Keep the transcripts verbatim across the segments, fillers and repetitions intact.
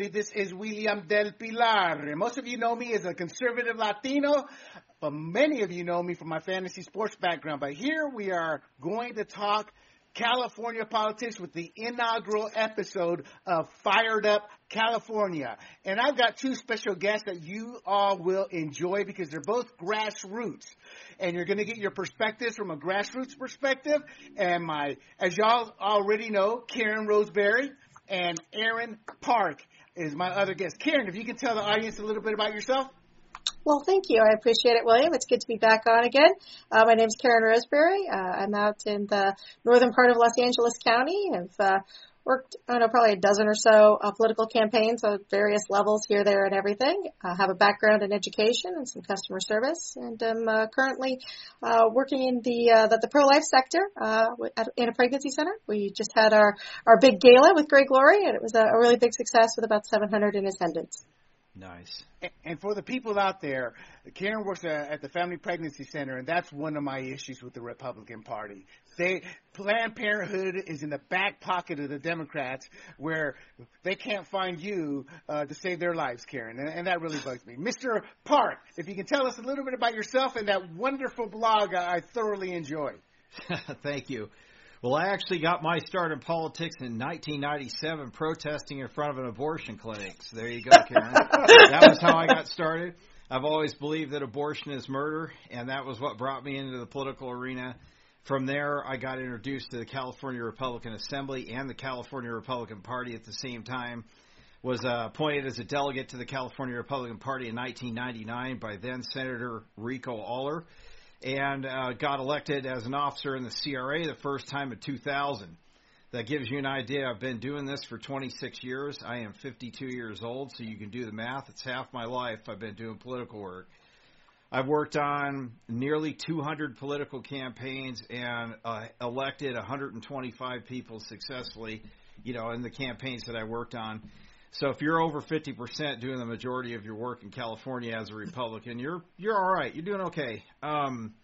everybody. This is William Del Pilar. Most of you know me as a conservative Latino, but many of you know me from my fantasy sports background. But here we are going to talk California politics with the inaugural episode of Fired Up California. And I've got two special guests that you all will enjoy because they're both grassroots. And you're going to get your perspectives from a grassroots perspective. And my, as y'all already know, Karen Roseberry and Aaron Park is my other guest. Karen, if you can tell the audience a little bit about yourself. Well, thank you. I appreciate it, William. It's good to be back on again. Uh, my name's Karen Roseberry. Uh, I'm out in the northern part of Los Angeles County. I've uh, worked, I don't know, probably a dozen or so uh, political campaigns at various levels here, there, and everything. I have a background in education and some customer service, and I'm uh, currently uh, working in the, uh, the the pro-life sector uh, at, in a pregnancy center. We just had our, our big gala with Great Glory, and it was a, a really big success with about seven hundred in attendance. Nice. And for the people out there, Karen works at the Family Pregnancy Center, and that's one of my issues with the Republican Party. They Planned Parenthood is in the back pocket of the Democrats, where they can't find you uh, to save their lives, Karen, and, and that really bugs me. Mister Park, if you can tell us a little bit about yourself and that wonderful blog I thoroughly enjoy. Thank you. Well, I actually got my start in politics in nineteen ninety-seven protesting in front of an abortion clinic. So there you go, Karen. That was how I got started. I've always believed that abortion is murder, and that was what brought me into the political arena. From there, I got introduced to the California Republican Assembly and the California Republican Party at the same time. Was uh, appointed as a delegate to the California Republican Party in nineteen ninety-nine by then Senator Rico Aller. And uh, got elected as an officer in the C R A the first time in two thousand. That gives you an idea. I've been doing this for twenty-six years. I am fifty-two years old, so you can do the math. It's half my life I've been doing political work. I've worked on nearly two hundred political campaigns and uh, elected one hundred twenty-five people successfully, you know, in the campaigns that I worked on. So if you're over fifty percent doing the majority of your work in California as a Republican, you're you're all right. You're doing okay. Um,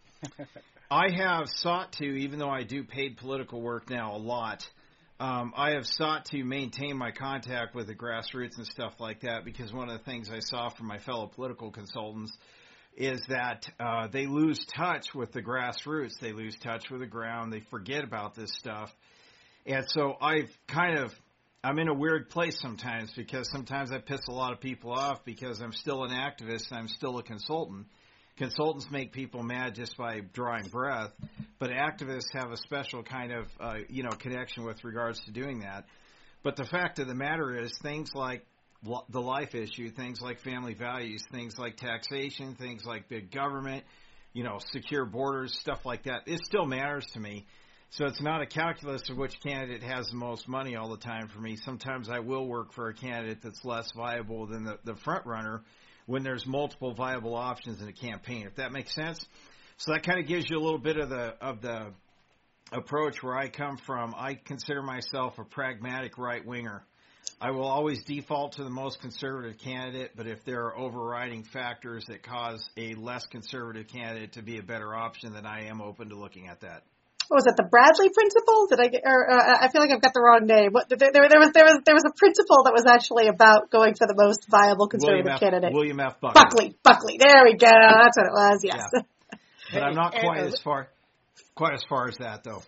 I have sought to, even though I do paid political work now a lot, um, I have sought to maintain my contact with the grassroots and stuff like that, because one of the things I saw from my fellow political consultants is that uh, they lose touch with the grassroots. They lose touch with the ground. They forget about this stuff. And so I've kind of I'm in a weird place sometimes, because sometimes I piss a lot of people off because I'm still an activist and I'm still a consultant. Consultants make people mad just by drawing breath, but activists have a special kind of, uh, you know, connection with regards to doing that. But the fact of the matter is, things like lo- the life issue, things like family values, things like taxation, things like big government, you know, secure borders, stuff like that, it still matters to me. So it's not a calculus of which candidate has the most money all the time for me. Sometimes I will work for a candidate that's less viable than the, the front runner when there's multiple viable options in a campaign, if that makes sense. So that kind of gives you a little bit of the of the approach where I come from. I consider myself a pragmatic right-winger. I will always default to the most conservative candidate, but if there are overriding factors that cause a less conservative candidate to be a better option, then I am open to looking at that. What was it, the Bradley principle? Did I get, or uh, I feel like I've got the wrong name. What, there, there was there was there was a principle that was actually about going for the most viable conservative William F, candidate. William F. Buckley. Buckley. Buckley. There we go. That's what it was. Yes. Yeah. But I'm not quite and, as far quite as far as that, though.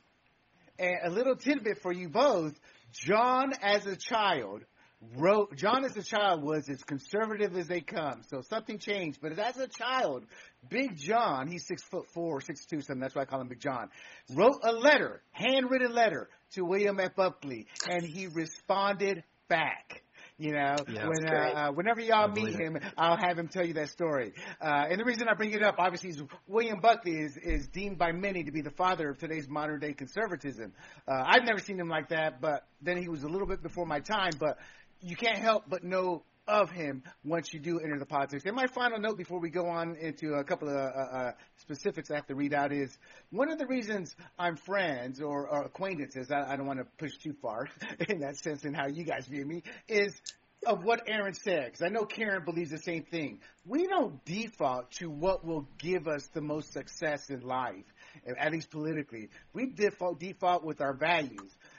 And a little tidbit for you both: John, as a child, wrote. John, as a child, was as conservative as they come. So something changed. But as a child, Big John, he's six foot four, six two, something. That's why I call him Big John. Wrote a letter, handwritten letter, to William F. Buckley, and he responded back. You know, yeah, when, uh, uh, whenever y'all meet him, it. I'll have him tell you that story. Uh, and the reason I bring it up, obviously, is William Buckley is, is deemed by many to be the father of today's modern day conservatism. Uh, I've never seen him like that, but then he was a little bit before my time. But you can't help but know of him once you do enter the politics. And my final note before we go on into a couple of uh, uh, specifics I have to read out is one of the reasons I'm friends or, or acquaintances, I, I don't want to push too far in that sense in how you guys view me, is of what Aaron said, because I know Karen believes the same thing. We don't default to what will give us the most success in life, at least politically. We default, default with our values.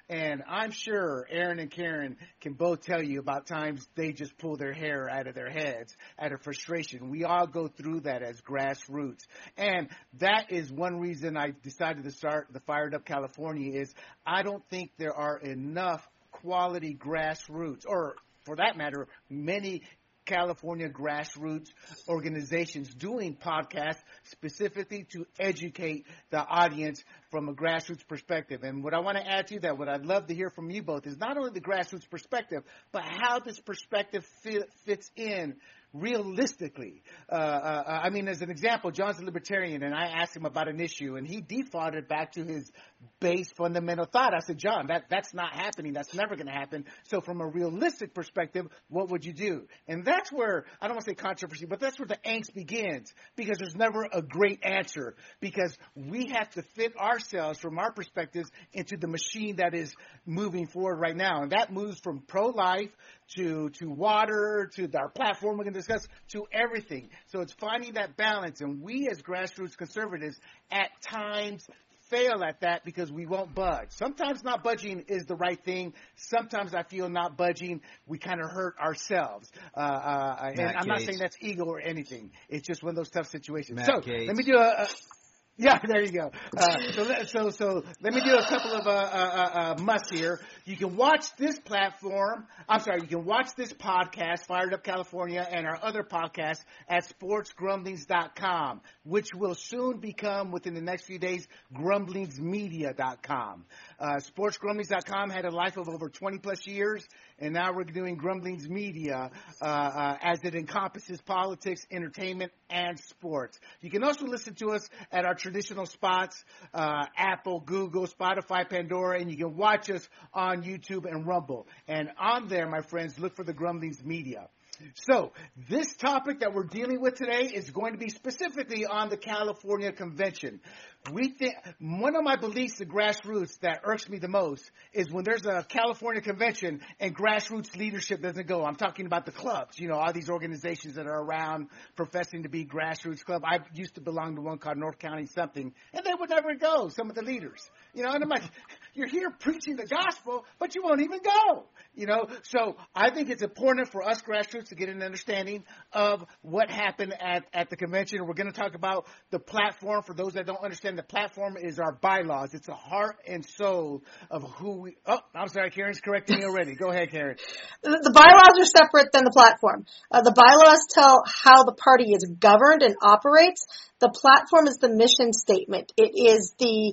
And I'm sure Aaron and Karen can both tell you about times they just pull their hair out of their heads out of frustration. We all go through that as grassroots. And that is one reason I decided to start the Fired Up California is I don't think there are enough quality grassroots, or for that matter, many California grassroots organizations doing podcasts specifically to educate the audience from a grassroots perspective. And what I want to add to that, what I'd love to hear from you both, is not only the grassroots perspective, but how this perspective fit, fits in realistically. Uh, uh, I mean, as an example, John's a libertarian, and I asked him about an issue, and he defaulted back to his base fundamental thought. I said, John, that, that's not happening. That's never going to happen. So from a realistic perspective, what would you do? And that's where, I don't want to say controversy, but that's where the angst begins, because there's never a great answer, because we have to fit ourselves from our perspectives into the machine that is moving forward right now. And that moves from pro-life to to water, to our platform we're going to discuss, to everything. So it's finding that balance. And we as grassroots conservatives at times fail at that because we won't budge. Sometimes not budging is the right thing. Sometimes I feel not budging, we kind of hurt ourselves. Uh, uh, and I'm Gates. not saying that's ego or anything. It's just one of those tough situations. Matt so Gates. let me do a... a Yeah, there you go. Uh, so, let, so, so let me do a couple of uh, uh, uh, musts here. You can watch this platform. I'm sorry. You can watch this podcast, Fired Up California, and our other podcasts at sports grumblings dot com, which will soon become, within the next few days, grumblings media dot com. Uh, sports grumblings dot com had a life of over twenty plus years, and now we're doing Grumblings Media uh, uh, as it encompasses politics, entertainment, and sports. You can also listen to us at our traditional spots, uh, Apple, Google, Spotify, Pandora, and you can watch us on YouTube and Rumble. And on there, my friends, look for the Grumblings Media. So this topic that we're dealing with today is going to be specifically on the California Convention. We think one of my beliefs, the grassroots, that irks me the most is when there's a California convention and grassroots leadership doesn't go. I'm talking about the clubs, you know, all these organizations that are around professing to be grassroots club. I used to belong to one called North County something, and they would never go, some of the leaders. You know, and I'm like, you're here preaching the gospel, but you won't even go. You know, so I think it's important for us grassroots to get an understanding of what happened at, at the convention. We're going to talk about the platform. For those that don't understand, the platform is our bylaws. It's the heart and soul of who we, oh, I'm sorry, Karen's correcting me already. Go ahead, Karen. The, the bylaws are separate than the platform. Uh, the bylaws tell how the party is governed and operates. The platform is the mission statement. It is the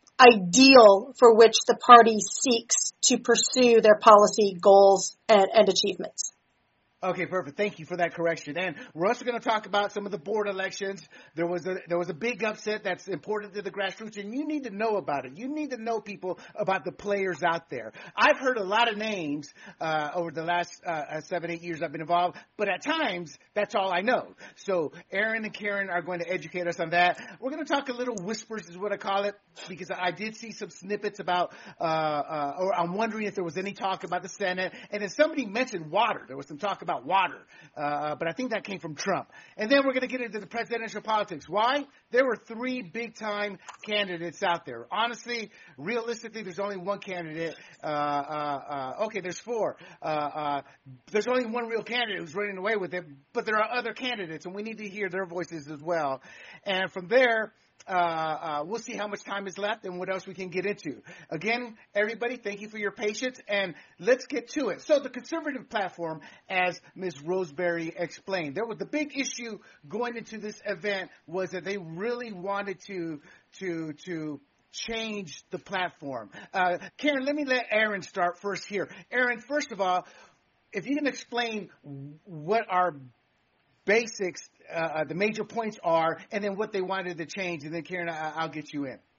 ideal for which the party seeks to pursue their policy goals and, and achievements. Okay, perfect. Thank you for that correction. And we're also going to talk about some of the board elections. There was a there was a big upset that's important to the grassroots, and you need to know about it. You need to know people about the players out there. I've heard a lot of names uh, over the last uh, seven, eight years I've been involved, but at times that's all I know. So Aaron and Karen are going to educate us on that. We're going to talk a little whispers, is what I call it, because I did see some snippets about, uh, uh, or I'm wondering if there was any talk about the Senate, and then somebody mentioned water. There was some talk about water, uh, but I think that came from Trump. And then we're going to get into the presidential politics. Why? There were three big-time candidates out there. Honestly, realistically, there's only one candidate. Uh, uh, uh, okay, there's four. Uh, uh, there's only one real candidate who's running away with it, but there are other candidates, and we need to hear their voices as well. And from there, Uh, uh, we'll see how much time is left and what else we can get into. Again, everybody, thank you for your patience, and let's get to it. So the conservative platform, as Miz Roseberry explained, there was the big issue going into this event was that they really wanted to to to change the platform. Uh, Karen, let me let Aaron start first here. Aaron, first of all, if you can explain what our basics, uh, the major points are, and then what they wanted to change, and then Karen, I, I'll get you in.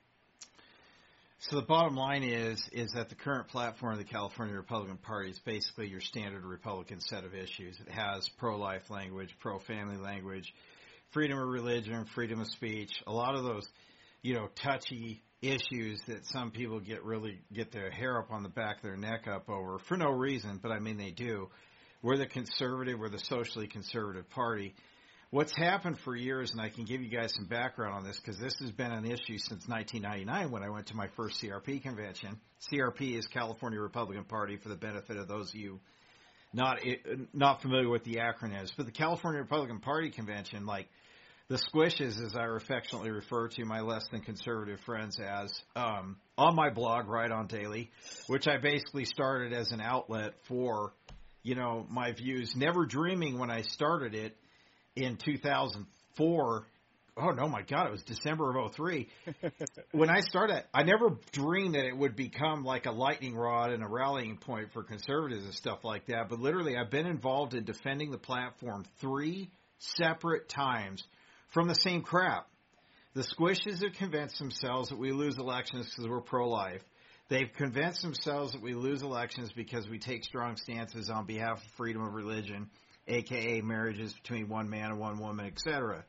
So the bottom line is is that the current platform of the California Republican Party is basically your standard Republican set of issues. It has pro-life language, pro-family language, freedom of religion, freedom of speech, a lot of those, you know, touchy issues that some people get really get their hair up on the back of their neck up over for no reason, but I mean they do. We're the conservative, we're the socially conservative party. what's happened for years, and I can give you guys some background on this because this has been an issue since nineteen ninety-nine when I went to my first C R P convention. C R P is California Republican Party, for the benefit of those of you not not familiar with the acronyms. But the California Republican Party convention, like the squishes, as I affectionately refer to my less than conservative friends as, um, on my blog, Right On Daily, which I basically started as an outlet for, you know, my views, never dreaming when I started it in two thousand four. Oh, no, my God, it was December of oh three. When I started, I never dreamed that it would become like a lightning rod and a rallying point for conservatives and stuff like that. But literally, I've been involved in defending the platform three separate times from the same crap. The squishes have convinced themselves that we lose elections because we're pro-life. They've convinced themselves that we lose elections because we take strong stances on behalf of freedom of religion, a k a marriages between one man and one woman, et cetera.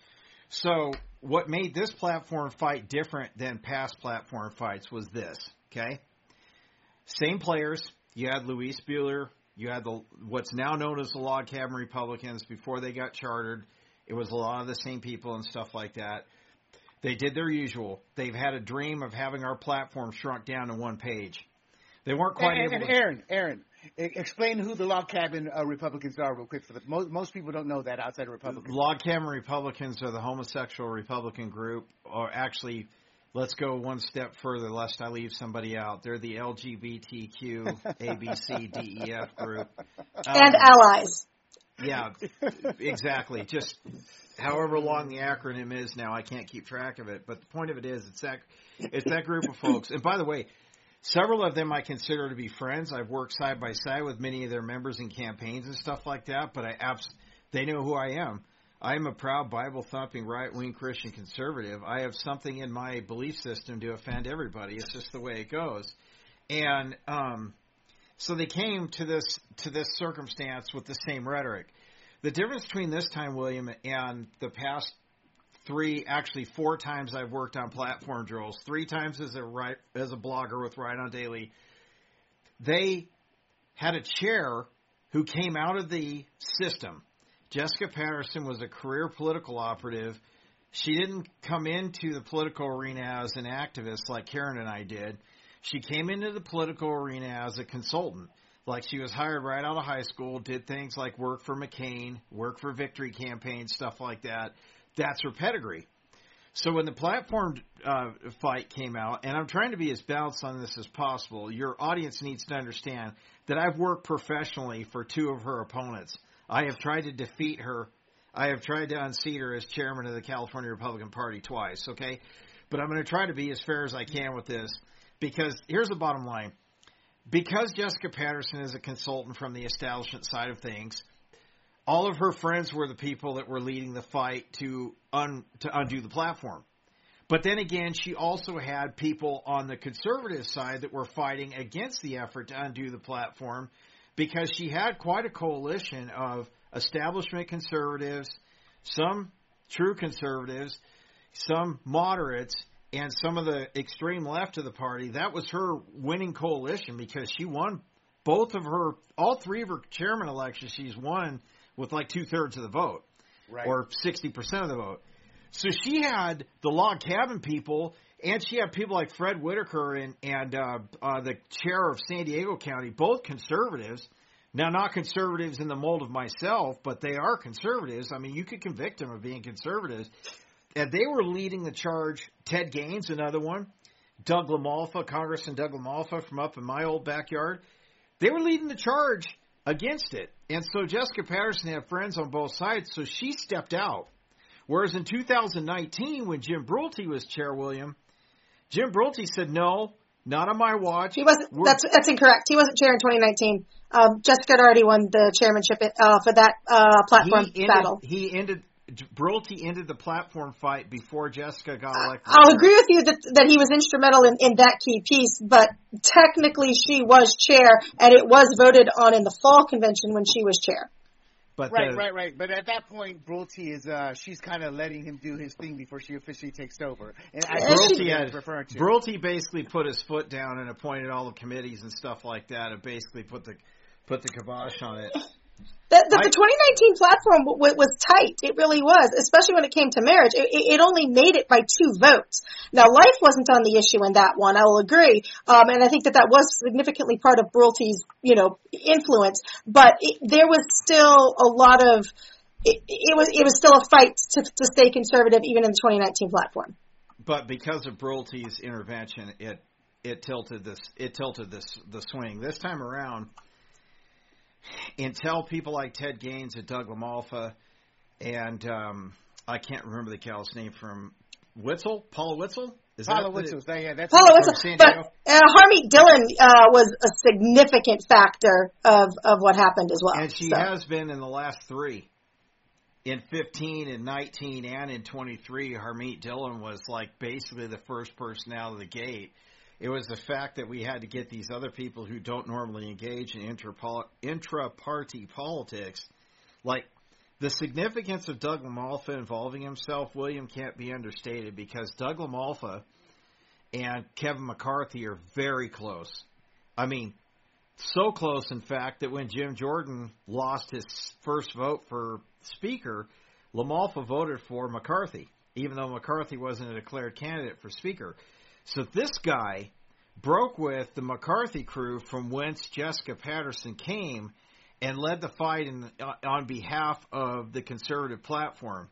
So what made this platform fight different than past platform fights was this, okay? Same players. You had Luis Buehler. You had the what's now known as the Log Cabin Republicans. Before they got chartered, it was a lot of the same people and stuff like that. They did their usual. They've had a dream of having our platform shrunk down to one page. They weren't quite and, able and to... Aaron, Aaron, explain who the Log Cabin uh, Republicans are real quick. For the, most, most people don't know that outside of Republicans. Log Cabin Republicans are the homosexual Republican group, or actually, let's go one step further, lest I leave somebody out. They're the L G B T Q A B C D E F group. Um, and allies. Yeah, exactly. Just however long the acronym is now, I can't keep track of it. But the point of it is, it's that it's that group of folks. And by the way, several of them I consider to be friends. I've worked side by side with many of their members in campaigns and stuff like that. But I abs- they know who I am. I am a proud Bible-thumping, right-wing Christian conservative. I have something in my belief system to offend everybody. It's just the way it goes. And um, so they came to this to this circumstance with the same rhetoric. The difference between this time, William, and the past three, actually four times I've worked on platform drills, three times as a right, as a blogger with Right On Daily, they had a chair who came out of the system. Jessica Patterson was a career political operative. She didn't come into the political arena as an activist like Karen and I did. She came into the political arena as a consultant. Like, she was hired right out of high school, did things like work for McCain, work for Victory Campaign, stuff like that. That's her pedigree. So when the platform uh, fight came out, and I'm trying to be as balanced on this as possible, your audience needs to understand that I've worked professionally for two of her opponents. I have tried to defeat her. I have tried to unseat her as chairman of the California Republican Party twice, okay? But I'm going to try to be as fair as I can with this, because here's the bottom line. Because Jessica Patterson is a consultant from the establishment side of things, all of her friends were the people that were leading the fight to un, to undo the platform. But then again, she also had people on the conservative side that were fighting against the effort to undo the platform, because she had quite a coalition of establishment conservatives, some true conservatives, some moderates, and some of the extreme left of the party. That was her winning coalition, because she won both of her, all three of her chairman elections, she's won with like two-thirds of the vote, right, or sixty percent of the vote. So she had the Log Cabin people, and she had people like Fred Whitaker and, and uh, uh, the chair of San Diego County, both conservatives. Now, not conservatives in the mold of myself, but they are conservatives. I mean, you could convict them of being conservatives. And they were leading the charge. Ted Gaines, another one. Doug LaMalfa, Congressman Doug LaMalfa from up in my old backyard. They were leading the charge against it. And so Jessica Patterson had friends on both sides, so she stepped out. Whereas in two thousand nineteen, when Jim Brulte was chair, William, Jim Brulte said, no, not on my watch. He wasn't. That's that's incorrect. He wasn't chair in twenty nineteen. Um, Jessica had already won the chairmanship uh, for that uh, platform he ended, battle. He ended. Brulte ended the platform fight before Jessica got elected. I'll agree with you that that he was instrumental in, in that key piece, but technically she was chair, and it was voted on in the fall convention when she was chair. But right, the, right, right. But at that point, Brulte is uh, she's kind of letting him do his thing before she officially takes over. And I Brulte, had, referring to. Brulte basically put his foot down and appointed all the committees and stuff like that, and basically put the put the kibosh on it. The, the, the twenty nineteen platform w- w- was tight. It really was, especially when it came to marriage. It, it only made it by two votes. Now, life wasn't on the issue in that one. I will agree. Um, and I think that that was significantly part of Bruhlte's, you know, influence. But it, there was still a lot of, it, it was, it was still a fight to, to stay conservative even in the twenty nineteen platform. But because of Bruhlte's intervention, it, it tilted this, it tilted this, the swing. This time around, until people like Ted Gaines and Doug LaMalfa and um, I can't remember the gal's name from Witzel, Paula Witzel? Is Paula Witzel, the, yeah, that's Paula Witzel. But uh, Harmeet Dillon uh, was a significant factor of, of what happened as well. And she so. has been in the last three. In fifteen, in nineteen, and in twenty-three, Harmeet Dillon was like basically the first person out of the gate. It was the fact that we had to get these other people who don't normally engage in intra-party politics. Like, the significance of Doug LaMalfa involving himself, William, can't be understated because Doug LaMalfa and Kevin McCarthy are very close. I mean, so close, in fact, that when Jim Jordan lost his first vote for Speaker, LaMalfa voted for McCarthy, even though McCarthy wasn't a declared candidate for Speaker. So this guy broke with the McCarthy crew from whence Jessica Patterson came and led the fight in, on behalf of the conservative platform.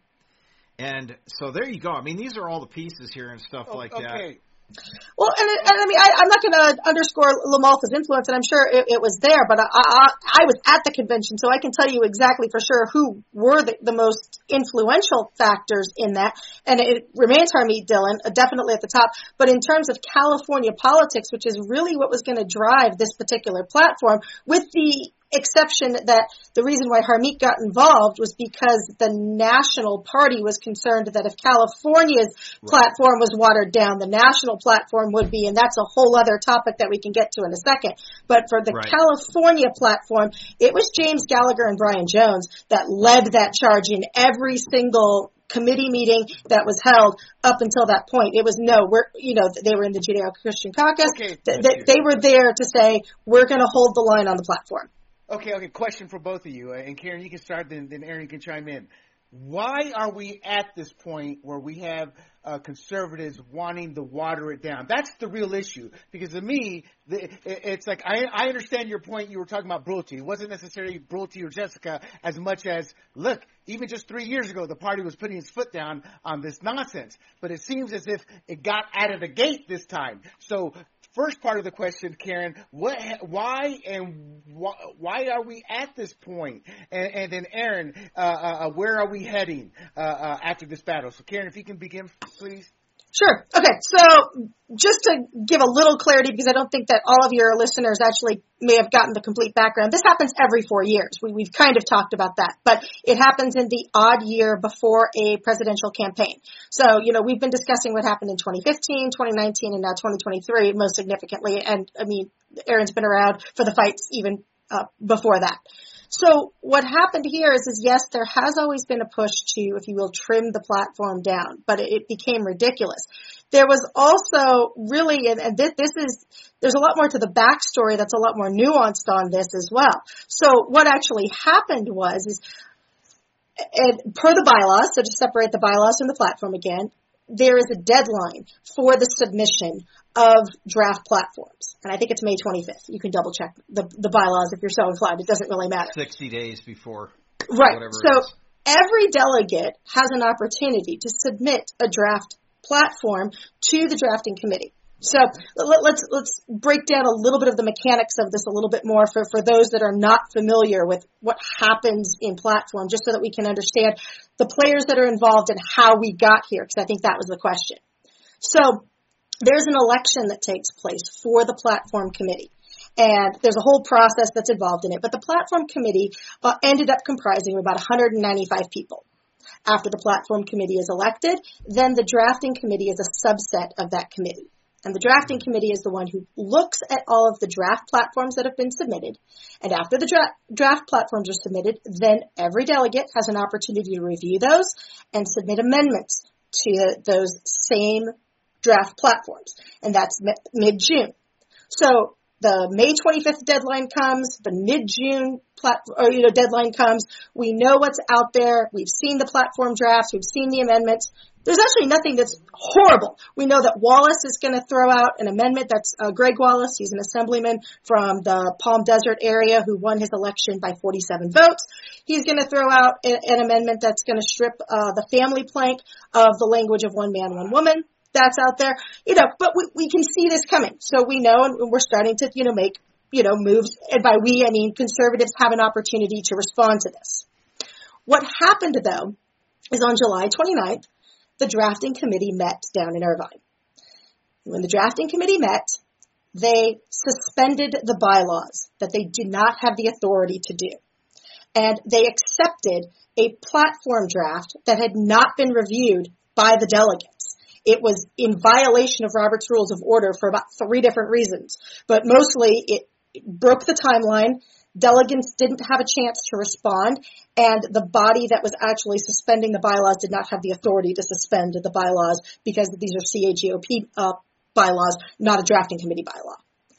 And so there you go. I mean, these are all the pieces here and stuff oh, like okay. that. Well, and, and I mean, I, I'm not going to underscore LaMalfa's influence, and I'm sure it, it was there, but I, I, I was at the convention, so I can tell you exactly for sure who were the, the most influential factors in that, and it remains Harmeet Dillon, uh, definitely at the top, but in terms of California politics, which is really what was going to drive this particular platform, with the exception that the reason why Harmeet got involved was because the national party was concerned that if California's right. platform was watered down, the national platform would be, and that's a whole other topic that we can get to in a second. But for the right. California platform, it was James Gallagher and Brian Jones that led that charge in every single committee meeting that was held up until that point. It was no, we're, you know, they were in the Judeo-Christian Caucus. Okay. Th- th- they were there to say, we're going to hold the line on the platform. Okay, okay, question for both of you. And Karen, you can start, then, then Aaron can chime in. Why are we at this point where we have uh, conservatives wanting to water it down? That's the real issue. Because to me, the, it's like, I, I understand your point. You were talking about Bruhlte. It wasn't necessarily Bruhlte or Jessica as much as, look, even just three years ago, the party was putting its foot down on this nonsense. But it seems as if it got out of the gate this time. So, first part of the question, Karen, what, why and wh- why are we at this point? And, and then Aaron, uh, uh, where are we heading uh, uh, after this battle? So Karen, if you can begin, please. Sure. Okay. So just to give a little clarity, because I don't think that all of your listeners actually may have gotten the complete background. This happens every four years. We, we've kind of talked about that, but it happens in the odd year before a presidential campaign. So, you know, we've been discussing what happened in twenty fifteen, twenty nineteen, and now twenty twenty-three most significantly. And I mean, Aaron's been around for the fights even uh, before that. So what happened here is, is yes, there has always been a push to, if you will, trim the platform down, but it, it became ridiculous. There was also really, and, and this, this is, there's a lot more to the backstory that's a lot more nuanced on this as well. So what actually happened was, is and per the bylaws, so to separate the bylaws from the platform again, there is a deadline for the submission of draft platforms. And I think it's May twenty-fifth. You can double check the, the bylaws if you're so inclined. It doesn't really matter. sixty days before. Right. Whatever So it is. Every delegate has an opportunity to submit a draft platform to the drafting committee. So let, let's let's break down a little bit of the mechanics of this a little bit more for, for those that are not familiar with what happens in platform, just so that we can understand the players that are involved and how we got here, because I think that was the question. So there's an election that takes place for the platform committee, and there's a whole process that's involved in it. But the platform committee uh, ended up comprising about one hundred ninety-five people. After the platform committee is elected, then the drafting committee is a subset of that committee. And the drafting committee is the one who looks at all of the draft platforms that have been submitted. And after the dra- draft platforms are submitted, then every delegate has an opportunity to review those and submit amendments to those same draft platforms. And that's mid-June. So the May twenty-fifth deadline comes, the mid-June plat- or, you know, deadline comes. We know what's out there. We've seen the platform drafts. We've seen the amendments. There's actually nothing that's horrible. We know that Wallace is going to throw out an amendment. That's uh, Greg Wallace. He's an assemblyman from the Palm Desert area who won his election by forty-seven votes. He's going to throw out a, an amendment that's going to strip uh, the family plank of the language of one man, one woman. That's out there, you know, but we, we can see this coming. So we know, and we're starting to, you know, make, you know, moves. And by we, I mean conservatives have an opportunity to respond to this. What happened, though, is on July twenty-ninth, the drafting committee met down in Irvine. When the drafting committee met, they suspended the bylaws that they did not have the authority to do. And they accepted a platform draft that had not been reviewed by the delegates. It was in violation of Robert's Rules of Order for about three different reasons. But mostly it broke the timeline. Delegates didn't have a chance to respond, and the body that was actually suspending the bylaws did not have the authority to suspend the bylaws because these are C A G O P uh, bylaws, not a drafting committee bylaw.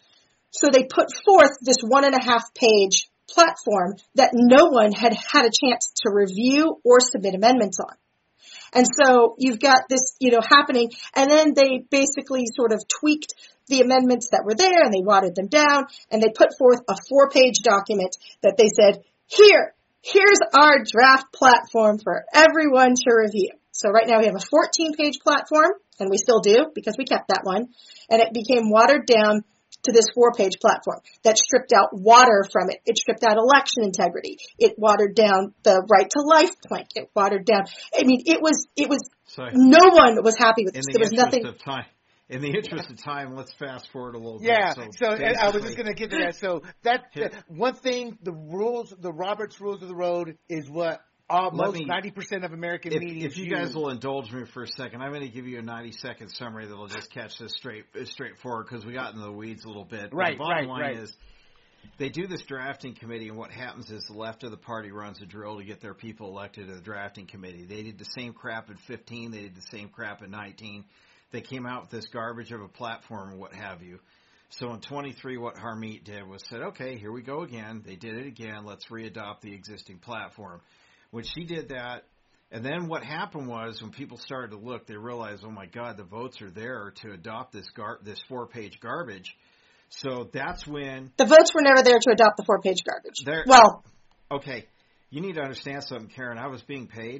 So they put forth this one and a half page platform that no one had had a chance to review or submit amendments on. And so you've got this, you know, happening, and then they basically sort of tweaked the amendments that were there, and they watered them down, and they put forth a four-page document that they said, here, here's our draft platform for everyone to review. So right now we have a fourteen-page platform, and we still do, because we kept that one, and it became watered down to this four-page platform that stripped out water from it. It stripped out election integrity. It watered down the right to life plank. It watered down. I mean, it was, it was, so, no one was happy with this. In the there was interest nothing. of time, in the interest of time, let's fast forward a little yeah, bit. so, so I was just going to get to that. So that, that one thing, the rules, the Robert's Rules of the Road is what almost ninety percent of American if, media If you use. guys will indulge me for a second, I'm going to give you a ninety-second summary that will just catch this straight straightforward because we got into the weeds a little bit. Right, the bottom right, line right. is they do this drafting committee, and what happens is the left of the party runs a drill to get their people elected to the drafting committee. They did the same crap in fifteen. They did the same crap in nineteen. They came out with this garbage of a platform and what have you. So in twenty-three, what Harmeet did was said, okay, here we go again. They did it again. Let's readopt the existing platform. When she did that, and then what happened was when people started to look, they realized, oh, my God, the votes are there to adopt this gar- this four-page garbage. So that's when... The votes were never there to adopt the four-page garbage. There, well... Okay, you need to understand something, Karen. I was being paid,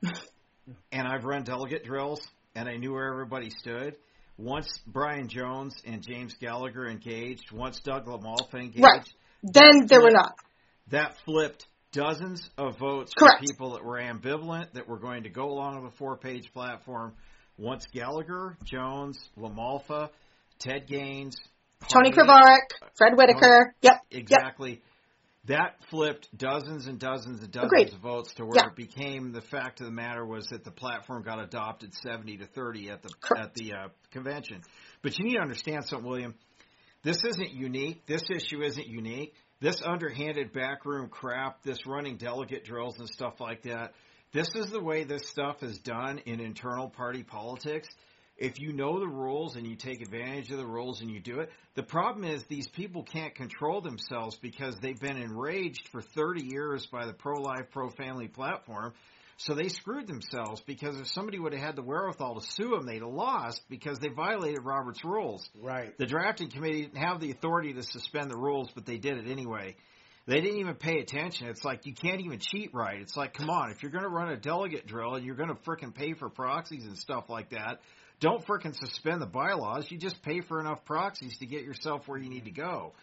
and I've run delegate drills, and I knew where everybody stood. Once Brian Jones and James Gallagher engaged, once Doug LaMalfa engaged... Right. Then there were not. That flipped dozens of votes Correct. for people that were ambivalent, that were going to go along with a four-page platform. Once Gallagher, Jones, LaMalfa, Ted Gaines, Tony Harmeet, Kravarik, Fred Whitaker. Yep. Exactly. Yep. That flipped dozens and dozens and dozens Agreed. of votes to where yeah. it became the fact of the matter was that the platform got adopted seventy to thirty at the Correct. at the uh, convention. But you need to understand something, William. This isn't unique. This issue isn't unique. This underhanded backroom crap, this running delegate drills and stuff like that, this is the way this stuff is done in internal party politics. If you know the rules and you take advantage of the rules and you do it, the problem is these people can't control themselves because they've been enraged for thirty years by the pro-life, pro-family platform. So they screwed themselves because if somebody would have had the wherewithal to sue them, they'd have lost because they violated Robert's rules. Right. The drafting committee didn't have the authority to suspend the rules, but they did it anyway. They didn't even pay attention. It's like you can't even cheat right. It's like, come on, if you're going to run a delegate drill and you're going to frickin' pay for proxies and stuff like that, don't frickin' suspend the bylaws. You just pay for enough proxies to get yourself where you need to go.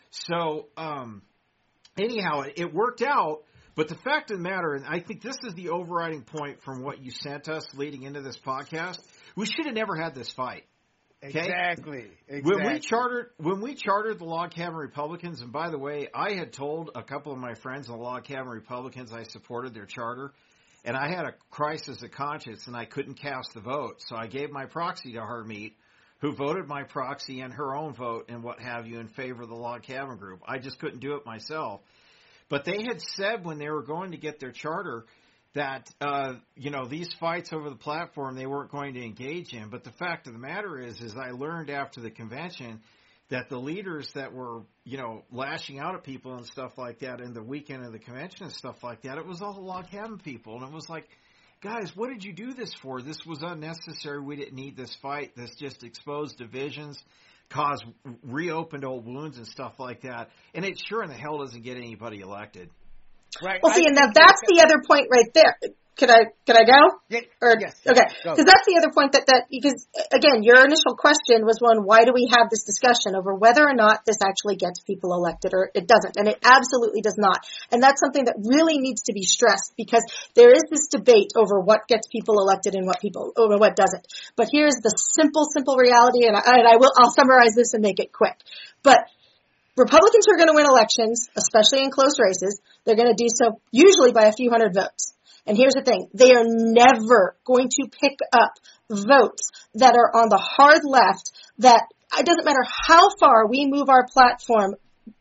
So, um, anyhow, it, it worked out. But the fact of the matter, and I think this is the overriding point from what you sent us leading into this podcast, we should have never had this fight. Okay? Exactly. exactly. When we chartered, when we chartered the Log Cabin Republicans, and by the way, I had told a couple of my friends in the Log Cabin Republicans I supported their charter, and I had a crisis of conscience, and I couldn't cast the vote, so I gave my proxy to Harmeet, who voted my proxy and her own vote and what have you in favor of the Log Cabin Group. I just couldn't do it myself. But they had said when they were going to get their charter that, uh, you know, these fights over the platform they weren't going to engage in. But the fact of the matter is, is I learned after the convention that the leaders that were, you know, lashing out at people and stuff like that in the weekend of the convention and stuff like that, it was all the log cabin people. And it was like, guys, what did you do this for? This was unnecessary. We didn't need this fight. This just exposed divisions, caused, reopened old wounds and stuff like that. And it sure in the hell doesn't get anybody elected. Right. Well, see, I and now that's the other point right there. Could I, could I go? Yeah, or, yes. Okay. Go. Because that's the other point that, that, because again, your initial question was one, why do we have this discussion over whether or not this actually gets people elected or it doesn't? And it absolutely does not. And that's something that really needs to be stressed because there is this debate over what gets people elected and what people, over what doesn't. But here's the simple, simple reality, and I, and I will, I'll summarize this and make it quick. But Republicans are going to win elections, especially in close races. They're going to do so usually by a few hundred votes. And here's the thing. They are never going to pick up votes that are on the hard left that it doesn't matter how far we move our platform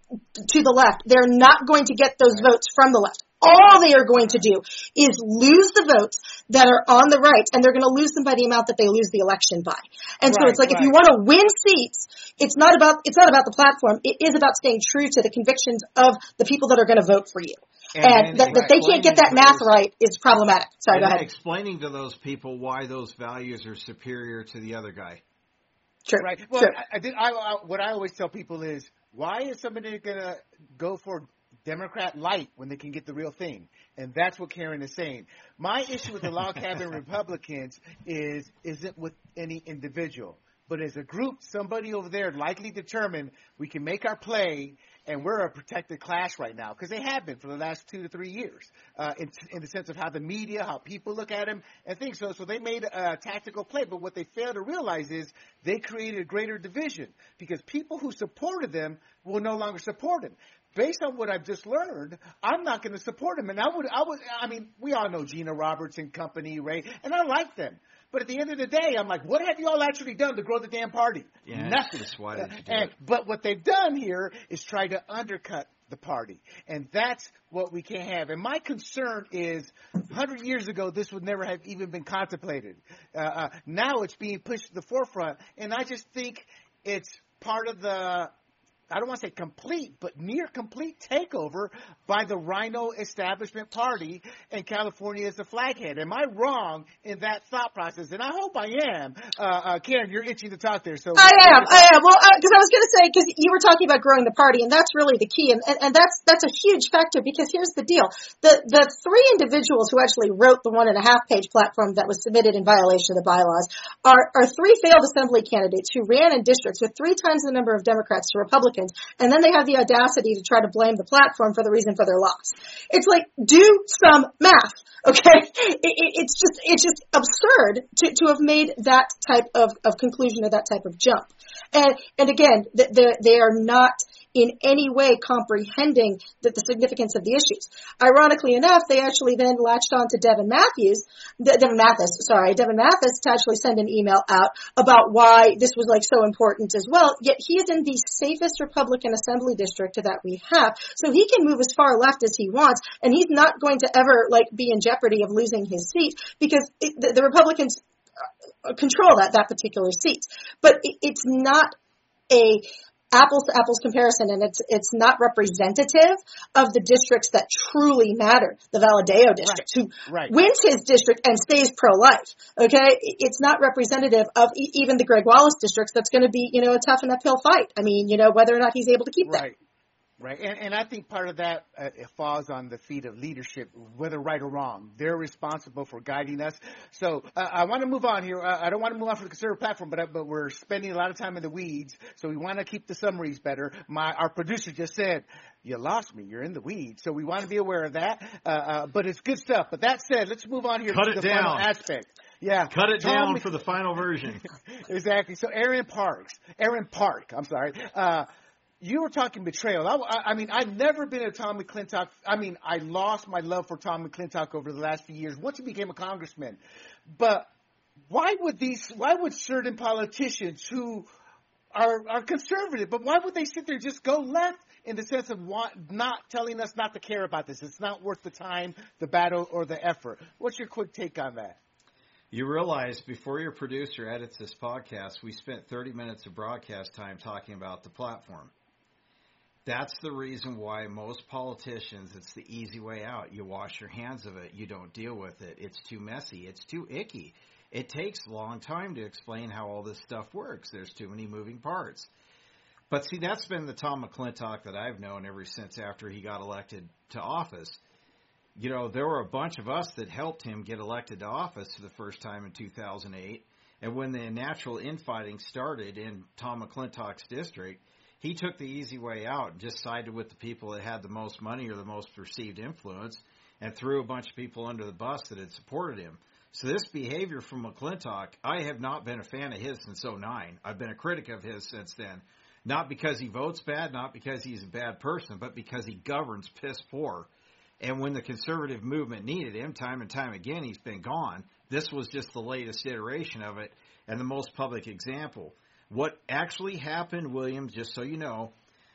to the left. They're not going to get those votes from the left. All they are going to do is lose the votes that are on the right, and they're going to lose them by the amount that they lose the election by. And so Right, it's like right. if you want to win seats, it's not about it's not about the platform. It is about staying true to the convictions of the people that are going to vote for you. And, and that, that they can't get that math right is problematic. Sorry, and go ahead. Explaining to those people why those values are superior to the other guy. True. Right. Well, True. I, I did. I, I, what I always tell people is, why is somebody going to go for Democrat light when they can get the real thing? And that's what Karen is saying. My issue with the log cabin Republicans is isn't with any individual, but as a group, somebody over there likely determined we can make our play. And we're a protected class right now because they have been for the last two to three years uh, in, in the sense of how the media, how people look at them and things. So, so they made a tactical play. But what they fail to realize is they created a greater division because people who supported them will no longer support him. Based on what I've just learned, I'm not going to support him. And I would, I would, I mean, we all know Gina Roberts and company, right? And I like them. But at the end of the day, I'm like, what have you all actually done to grow the damn party? Yeah, Nothing. that's why they do and, it. But what they've done here is try to undercut the party. And that's what we can't have. And my concern is one hundred years ago, this would never have even been contemplated. Uh, uh, now it's being pushed to the forefront. And I just think it's part of the – I don't want to say complete, but near complete takeover by the Rhino Establishment Party and California as the flaghead. Am I wrong in that thought process? And I hope I am. Uh, uh, Karen, you're itching to talk there. So I am. I am. Well, because I was going to say, because you were talking about growing the party, and that's really the key, and, and, and that's that's a huge factor. Because here's the deal: the the three individuals who actually wrote the one and a half page platform that was submitted in violation of the bylaws are are three failed assembly candidates who ran in districts with three times the number of Democrats to Republicans. And then they have the audacity to try to blame the platform for the reason for their loss. It's like, do some math, okay? It, it, it's just, it's just absurd to, to have made that type of, of conclusion or that type of jump. And, and again, they they are not in any way comprehending the, the significance of the issues. Ironically enough, they actually then latched on to Devin Matthews, De- Devin Mathis, sorry, Devin Mathis to actually send an email out about why this was like so important as well. Yet he is in the safest Republican assembly district that we have, so he can move as far left as he wants, and he's not going to ever like be in jeopardy of losing his seat because it, the, the Republicans control that that particular seat. But it, it's not a apples to apples comparison, and it's it's not representative of the districts that truly matter. The Valadeo district, right. who right. wins his district and stays pro-life. Okay, it's not representative of e- even the Greg Wallace districts. That's going to be, you know, a tough and uphill fight. I mean, you know, whether or not he's able to keep right. that. Right, and, and I think part of that uh, it falls on the feet of leadership, whether right or wrong. They're responsible for guiding us. So uh, I want to move on here. Uh, I don't want to move on from the conservative platform, but uh, but we're spending a lot of time in the weeds, so we want to keep the summaries better. My our producer just said, "You lost me. You're in the weeds." So we want to be aware of that. Uh, uh, but it's good stuff. But that said, let's move on here Cut to it the down. final aspect. Yeah, Cut it Tom down Mc- for the final version. Exactly. So Aaron Parks, Aaron Park. I'm sorry. Uh, You were talking betrayal. I, I mean, I've never been a Tom McClintock. I mean, I lost my love for Tom McClintock over the last few years once he became a congressman. But why would these? Why would certain politicians who are are conservative, but why would they sit there and just go left in the sense of want, not telling us not to care about this? It's not worth the time, the battle, or the effort. What's your quick take on that? You realize before your producer edits this podcast, we spent thirty minutes of broadcast time talking about the platform. That's the reason why most politicians, it's the easy way out. You wash your hands of it. You don't deal with it. It's too messy. It's too icky. It takes a long time to explain how all this stuff works. There's too many moving parts. But see, that's been the Tom McClintock that I've known ever since after he got elected to office. You know, there were a bunch of us that helped him get elected to office for the first time in two thousand eight. And when the natural infighting started in Tom McClintock's district, he took the easy way out and just sided with the people that had the most money or the most perceived influence and threw a bunch of people under the bus that had supported him. So this behavior from McClintock, I have not been a fan of his since oh nine. I've been a critic of his since then. Not because he votes bad, not because he's a bad person, but because he governs piss poor. And when the conservative movement needed him, time and time again, he's been gone. This was just the latest iteration of it and the most public example. What actually happened, William, just so you know,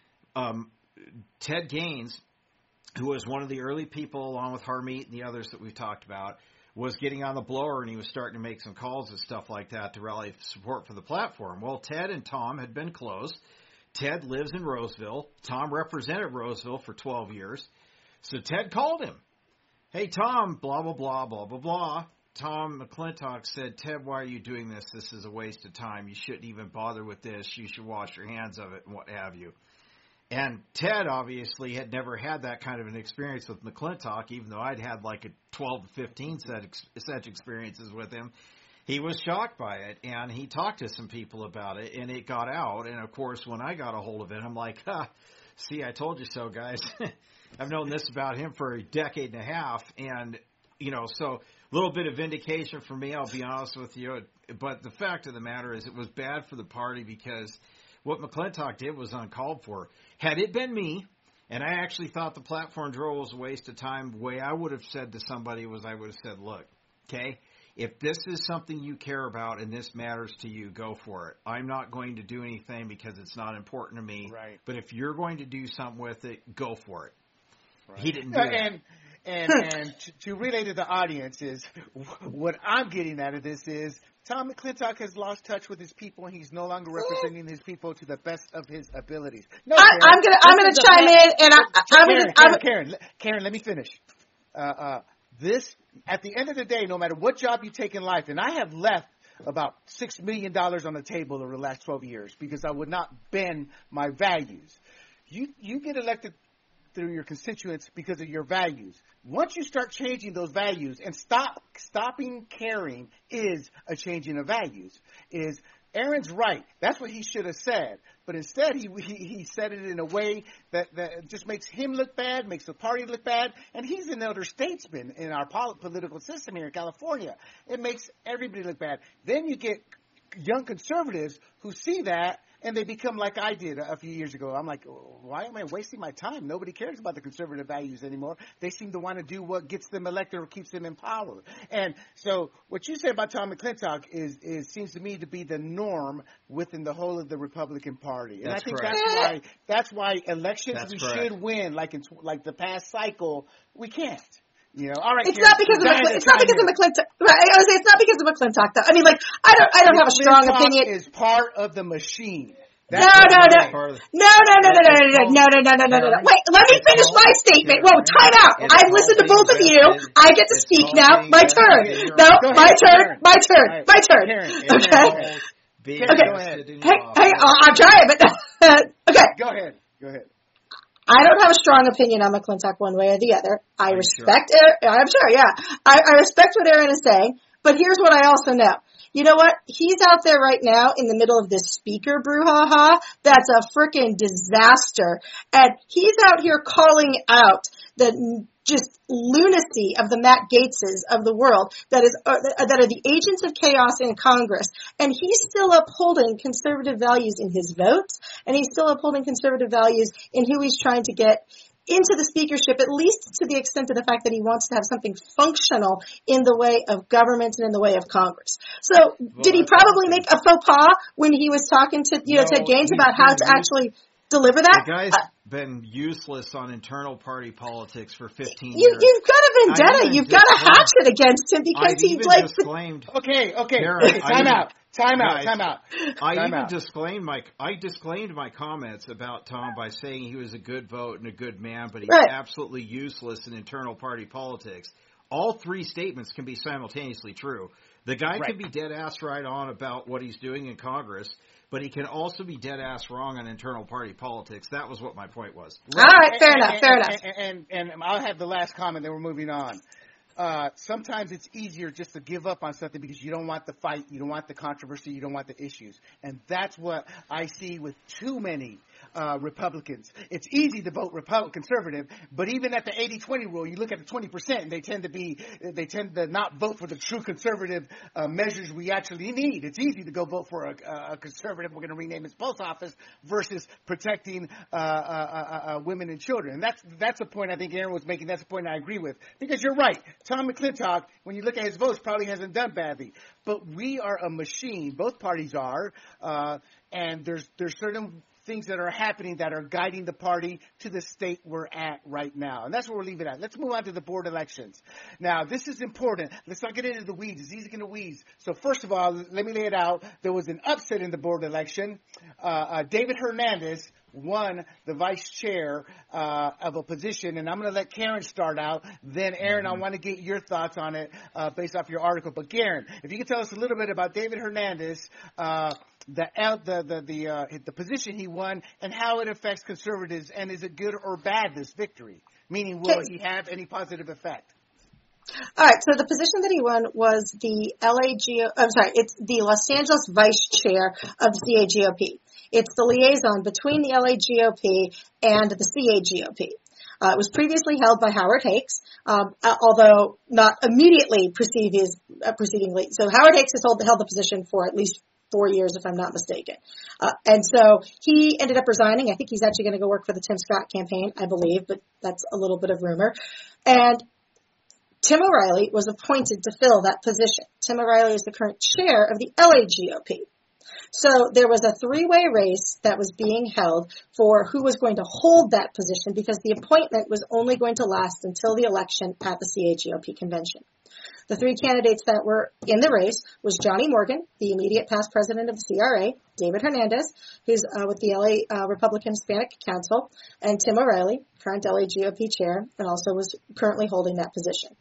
um, Ted Gaines, who was one of the early people, along with Harmeet and the others that we've talked about, was getting on the blower and he was starting to make some calls and stuff like that to rally support for the platform. Well, Ted and Tom had been close. Ted lives in Roseville. Tom represented Roseville for twelve years. So Ted called him. Hey, Tom, blah, blah, blah, blah, blah, blah. Tom McClintock said, Ted, why are you doing this? This is a waste of time. You shouldn't even bother with this. You should wash your hands of it and what have you. And Ted obviously had never had that kind of an experience with McClintock, even though I'd had like a twelve to fifteen such experiences with him. He was shocked by it, and he talked to some people about it, and it got out. And, of course, when I got a hold of it, I'm like, huh, see, I told you so, guys. I've known this about him for a decade and a half, and, you know, so a little bit of vindication for me, I'll be honest with you. But the fact of the matter is it was bad for the party because what McClintock did was uncalled for. Had it been me, and I actually thought the platform drill was a waste of time, the way I would have said to somebody was I would have said, look, okay, if this is something you care about and this matters to you, go for it. I'm not going to do anything because it's not important to me. Right. But if you're going to do something with it, go for it. Right. He didn't do uh, it. And, and, and to, to relay to the audience is what I'm getting out of this is Tom McClintock has lost touch with his people, and he's no longer representing his people to the best of his abilities. No, I, I'm gonna, I'm gonna chime in, and I, I'm Karen, gonna, Karen, I'm, Karen, Karen, let me finish. Uh, uh, this, at the end of the day, no matter what job you take in life, and I have left about six million dollars on the table over the last twelve years because I would not bend my values. You, you get elected through your constituents because of your values. Once you start changing those values and stop stopping caring is a changing of values. Is Aaron's right. That's what he should have said. But instead, he, he he said it in a way that, that just makes him look bad, makes the party look bad. And he's an elder statesman in our political system here in California. It makes everybody look bad. Then you get young conservatives who see that, and they become like I did a few years ago. I'm like, why am I wasting my time? Nobody cares about the conservative values anymore. They seem to want to do what gets them elected or keeps them in power. And so what you say about Tom McClintock is, is seems to me to be the norm within the whole of the Republican Party. And that's I think correct. that's why that's why elections That's we correct. should win, like in like the past cycle, we can't. You know, all right. It's Karen, not because of Diana, McCl- it's not because of Diana. McClintock. Right? I was say it's not because of McClintock, though. I mean, like, I don't, I don't have a strong McClintock opinion. Is part of the machine. No, That's no, what no, I'm saying. no, no, no, no, no, no, no, no, no, no, no, no, no. Wait, let me finish my statement. Whoa, time out. It's I've listened to called both of being you. vested. I get to It's speak called now. being My vested turn. in your No, Go my ahead, turn. Karen. My turn. All right. My turn. Karen, Okay. Being Okay. vested in your Hey, office. hey, I'll, I'll try it, but okay. Go ahead. Go ahead. I don't have a strong opinion on McClintock one way or the other. I Are you respect Aaron, I'm sure, yeah. I, I respect what Aaron is saying, but here's what I also know. You know what? He's out there right now in the middle of this speaker brouhaha. That's a freaking disaster. And he's out here calling out the just lunacy of the Matt Gaetzes of the world that is uh, that are the agents of chaos in Congress. And he's still upholding conservative values in his votes, and he's still upholding conservative values in who he's trying to get into the speakership, at least to the extent of the fact that he wants to have something functional in the way of government and in the way of Congress. So well, did he probably make a faux pas when he was talking to, you know, no, Ted Gaines he's about how been to actually deliver that. The guy's uh, been useless on internal party politics for fifteen you, years. You've got a vendetta. You've got a hatchet against him because I've he even like. disclaimed. Okay, okay. Karen, okay time I out. Time out. guys, Time out. I time even out. disclaimed my I disclaimed my comments about Tom by saying he was a good vote and a good man, but he's Right. absolutely useless in internal party politics. All three statements can be simultaneously true. The guy Right. can be dead ass right on about what he's doing in Congress, but he can also be dead ass wrong on internal party politics. That was what my point was. All right, fair and, enough, and, fair and, enough. And, and, and I'll have the last comment, then we're moving on. Uh, sometimes it's easier just to give up on something because you don't want the fight, you don't want the controversy, you don't want the issues. And that's what I see with too many uh, Republicans. It's easy to vote Republican conservative, but even at the eighty twenty rule, you look at the twenty percent and they tend to be, they tend to not vote for the true conservative uh, measures we actually need. It's easy to go vote for a, a conservative, we're going to rename his post office, versus protecting uh, uh, uh, uh, women and children. And that's, that's a point I think Aaron was making. That's a point I agree with. Because you're right. Tom McClintock, when you look at his votes, probably hasn't done badly. But we are a machine. Both parties are. Uh, and there's there's certain things that are happening that are guiding the party to the state we're at right now. And that's where we'll leave it at. Let's move on to the board elections. Now, this is important. Let's not get into the weeds. It's easy to get into the weeds. So first of all, let me lay it out. There was an upset in the board election. Uh, uh, David Hernandez won the vice chair uh, of a position, and I'm going to let Karen start out. Then, Aaron, I want to get your thoughts on it uh, based off your article. But, Karen, if you could tell us a little bit about David Hernandez, uh, the the the the, uh, the position he won, and how it affects conservatives, and is it good or bad, this victory? Meaning, will he have any positive effect? All right, so the position that he won was the L A G O, I'm sorry, it's the Los Angeles vice chair of the C A G O P. It's the liaison between the L A G O P and the C A G O P. Uh, it was previously held by Howard Hakes, um, although not immediately preceding his, uh, precedingly. So Howard Hakes has hold, held the position for at least four years, if I'm not mistaken. Uh, and so he ended up resigning. I think he's actually going to go work for the Tim Scott campaign, I believe, but that's a little bit of rumor. And Tim O'Reilly was appointed to fill that position. Tim O'Reilly is the current chair of the L A G O P. So there was a three-way race that was being held for who was going to hold that position because the appointment was only going to last until the election at the C A G O P convention. The three candidates that were in the race was Johnny Morgan, the immediate past president of the C R A, David Hernandez, who's uh, with the L A uh, Republican Hispanic Council, and Tim O'Reilly, current L A G O P chair, and also was currently holding that position.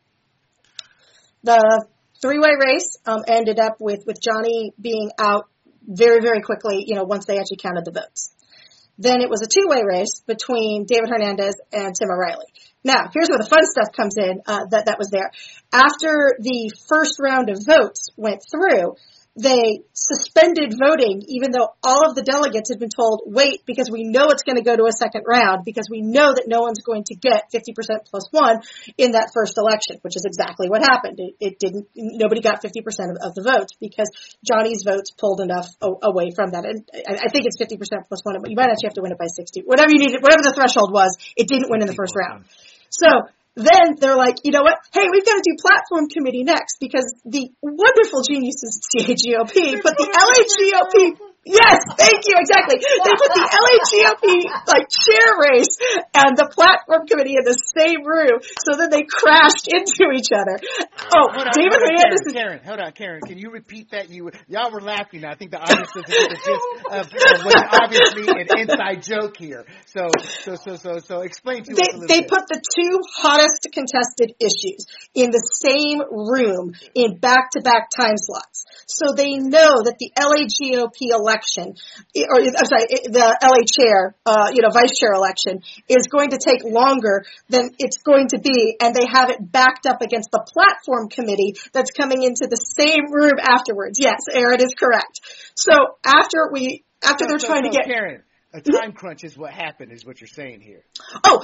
The three-way race um, ended up with, with Johnny being out very, very quickly, you know, once they actually counted the votes. Then it was a two-way race between David Hernandez and Tim O'Reilly. Now, here's where the fun stuff comes in uh, that, that was there. After the first round of votes went through, they suspended voting even though all of the delegates had been told, wait, because we know it's going to go to a second round, because we know that no one's going to get fifty percent plus one in that first election, which is exactly what happened. It, it didn't, nobody got fifty percent of, of the votes because Johnny's votes pulled enough o- away from that. And I, I think it's fifty percent plus one, but you might actually have to win it by sixty. Whatever you needed, whatever the threshold was, it didn't win in the first round. So then they're like, you know what? Hey, we've got to do platform committee next because the wonderful geniuses of C A G O P put the L A G O P. Yes, thank you, exactly. They put the L A G O P like chair race and the platform committee in the same room, so then they crashed into each other. Oh, hold on, David hold on, Hernandez Karen, is. Karen, hold on, Karen. Can you repeat that? You y'all were laughing. I think the audience doesn't get the gist of, of what's obviously an inside joke here. So, so, so, so, so, explain to They, us a little they bit. put the two hottest contested issues in the same room in back-to-back time slots. So they know that the L A G O P election, or I'm sorry, the L A chair, uh, you know, vice chair election is going to take longer than it's going to be, and they have it backed up against the platform committee that's coming into the same room afterwards. Yes, Aaron is correct. So after we, after So- they're so- trying so, to get Karen, a time crunch is what happened, is what you're saying here. Oh, L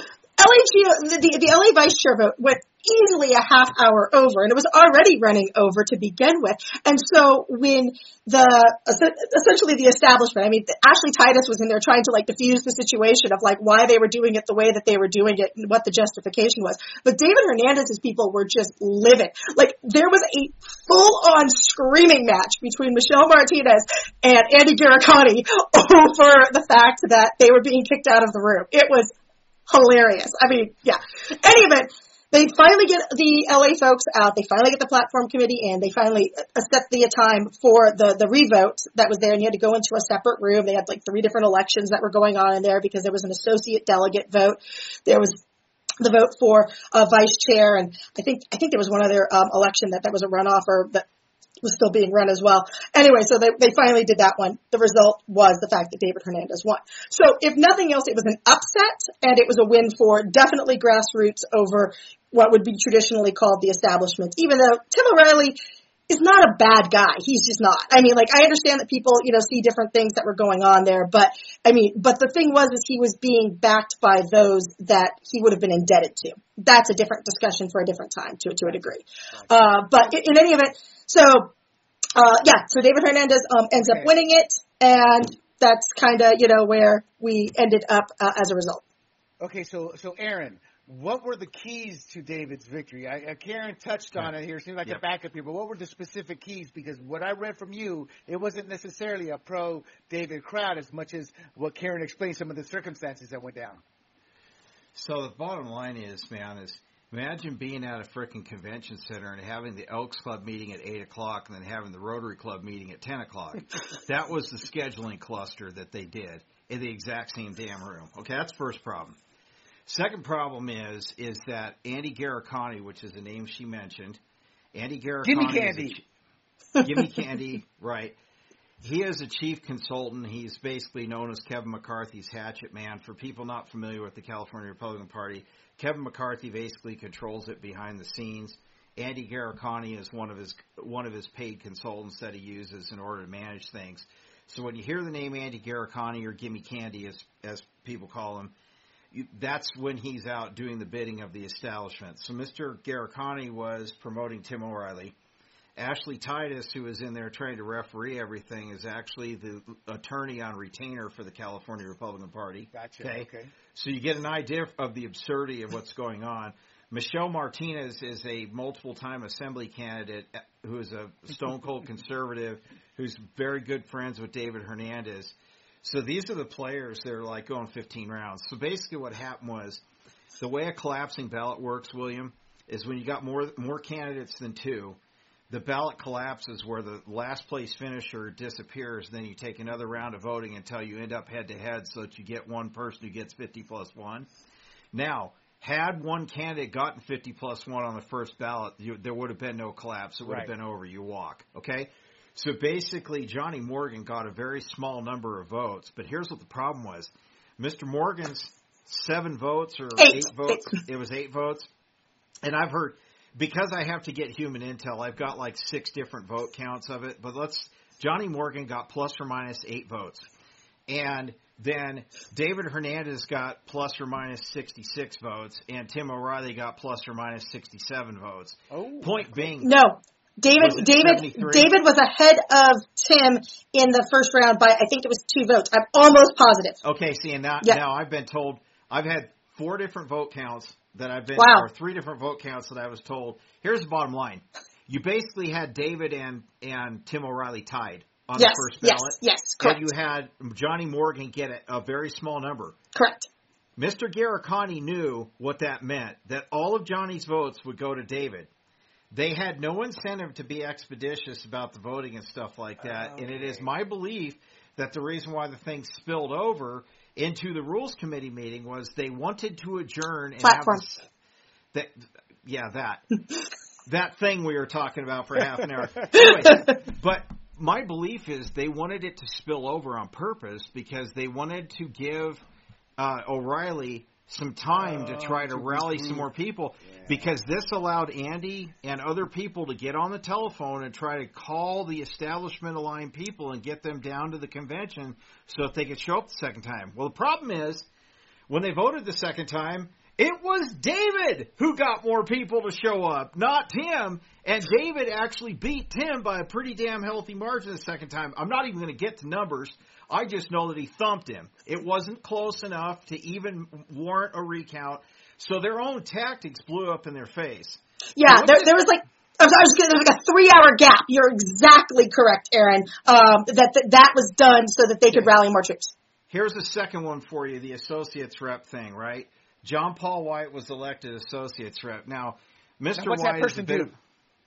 L A G O, the, the, the L A vice chair vote went easily a half hour over, and it was already running over to begin with. And so when the, essentially the establishment, I mean, Ashley Titus was in there trying to like diffuse the situation of like why they were doing it the way that they were doing it and what the justification was. But David Hernandez's people were just livid. Like there was a full on screaming match between Michelle Martinez and Andy Garicani over the fact that they were being kicked out of the room. It was hilarious. I mean, yeah. Any event, they finally get the L A folks out. They finally get the platform committee in. They finally set the time for the, the revote that was there, and you had to go into a separate room. They had like three different elections that were going on in there because there was an associate delegate vote. There was the vote for a vice chair, and I think I think there was one other um, election that that was a runoff or that was still being run as well. Anyway, so they, they finally did that one. The result was the fact that David Hernandez won. So if nothing else, it was an upset, and it was a win for definitely grassroots over what would be traditionally called the establishment, even though Tim O'Reilly is not a bad guy. He's just not. I mean, like, I understand that people, you know, see different things that were going on there, but, I mean, but the thing was is he was being backed by those that he would have been indebted to. That's a different discussion for a different time, to, to a degree. Uh, but in, in any event, so, uh, yeah, so David Hernandez um, ends up winning it, and that's kind of, you know, where we ended up uh, as a result. Okay, so, so Aaron, what were the keys to David's victory? I, uh, Karen touched on it here. It seemed like yep. a backup here, but what were the specific keys? Because what I read from you, it wasn't necessarily a pro-David crowd as much as what Karen explained, some of the circumstances that went down. So the bottom line is, man, is imagine being at a frickin' convention center and having the Elks Club meeting at eight o'clock and then having the Rotary Club meeting at ten o'clock. That was the scheduling cluster that they did in the exact same damn room. Okay, that's the first problem. Second problem is is that Andy Garicani, which is the name she mentioned, Andy Garicani. Gimme Candy. A, Gimme Candy, right. He is a chief consultant. He's basically known as Kevin McCarthy's hatchet man. For people not familiar with the California Republican Party, Kevin McCarthy basically controls it behind the scenes. Andy Garicani is one of his one of his paid consultants that he uses in order to manage things. So when you hear the name Andy Garicani, or Gimme Candy as as people call him, you, that's when he's out doing the bidding of the establishment. So Mister Garicani was promoting Tim O'Reilly. Ashley Titus, who is in there trying to referee everything, is actually the attorney on retainer for the California Republican Party. Gotcha. Okay. okay. So you get an idea of the absurdity of what's going on. Michelle Martinez is a multiple-time assembly candidate who is a stone-cold conservative who's very good friends with David Hernandez. So these are the players that are like going fifteen rounds. So basically what happened was the way a collapsing ballot works, William, is when you got more more candidates than two, the ballot collapses where the last place finisher disappears. Then you take another round of voting until you end up head-to-head so that you get one person who gets fifty plus one. Now, had one candidate gotten fifty plus one on the first ballot, you, there would have been no collapse. It would right. have been over. You walk. Okay? So basically, Johnny Morgan got a very small number of votes. But here's what the problem was. Mister Morgan's seven votes or eight, eight votes. It was eight votes. And I've heard, because I have to get human intel, I've got like six different vote counts of it. But let's, Johnny Morgan got plus or minus eight votes. And then David Hernandez got plus or minus sixty-six votes. And Tim O'Reilly got plus or minus sixty-seven votes. Oh. Point being. No. David, David, seventy-three? David was ahead of Tim in the first round by, I think it was two votes. I'm almost positive. Okay, see, and now, yep. now I've been told, I've had four different vote counts that I've been, wow. or three different vote counts that I was told. Here's the bottom line. You basically had David and, and Tim O'Reilly tied on yes, the first ballot. Yes, yes, correct. And you had Johnny Morgan get a, a very small number. Correct. Mister Garicani knew what that meant, that all of Johnny's votes would go to David. They had no incentive to be expeditious about the voting and stuff like that. Okay. And it is my belief that the reason why the thing spilled over into the Rules Committee meeting was they wanted to adjourn and Platform. have this, that, yeah, that. that thing we were talking about for half an hour. Anyway, but my belief is they wanted it to spill over on purpose because they wanted to give uh, O'Reilly some time to try to rally some more people yeah. because this allowed Andy and other people to get on the telephone and try to call the establishment-aligned people and get them down to the convention so that they could show up the second time. Well, the problem is when they voted the second time, It was David who got more people to show up, not Tim. And David actually beat Tim by a pretty damn healthy margin the second time. I'm not even going to get to numbers. I just know that he thumped him. It wasn't close enough to even warrant a recount. So their own tactics blew up in their face. Yeah, there, there was like, I was, I was gonna, like a three-hour gap. You're exactly correct, Aaron. Um, that, that that was done so that they could rally more troops. Here's the second one for you, the associates rep thing, right? John Paul White was elected associates rep. Now, Mister Now what's White that person is a bit do? of,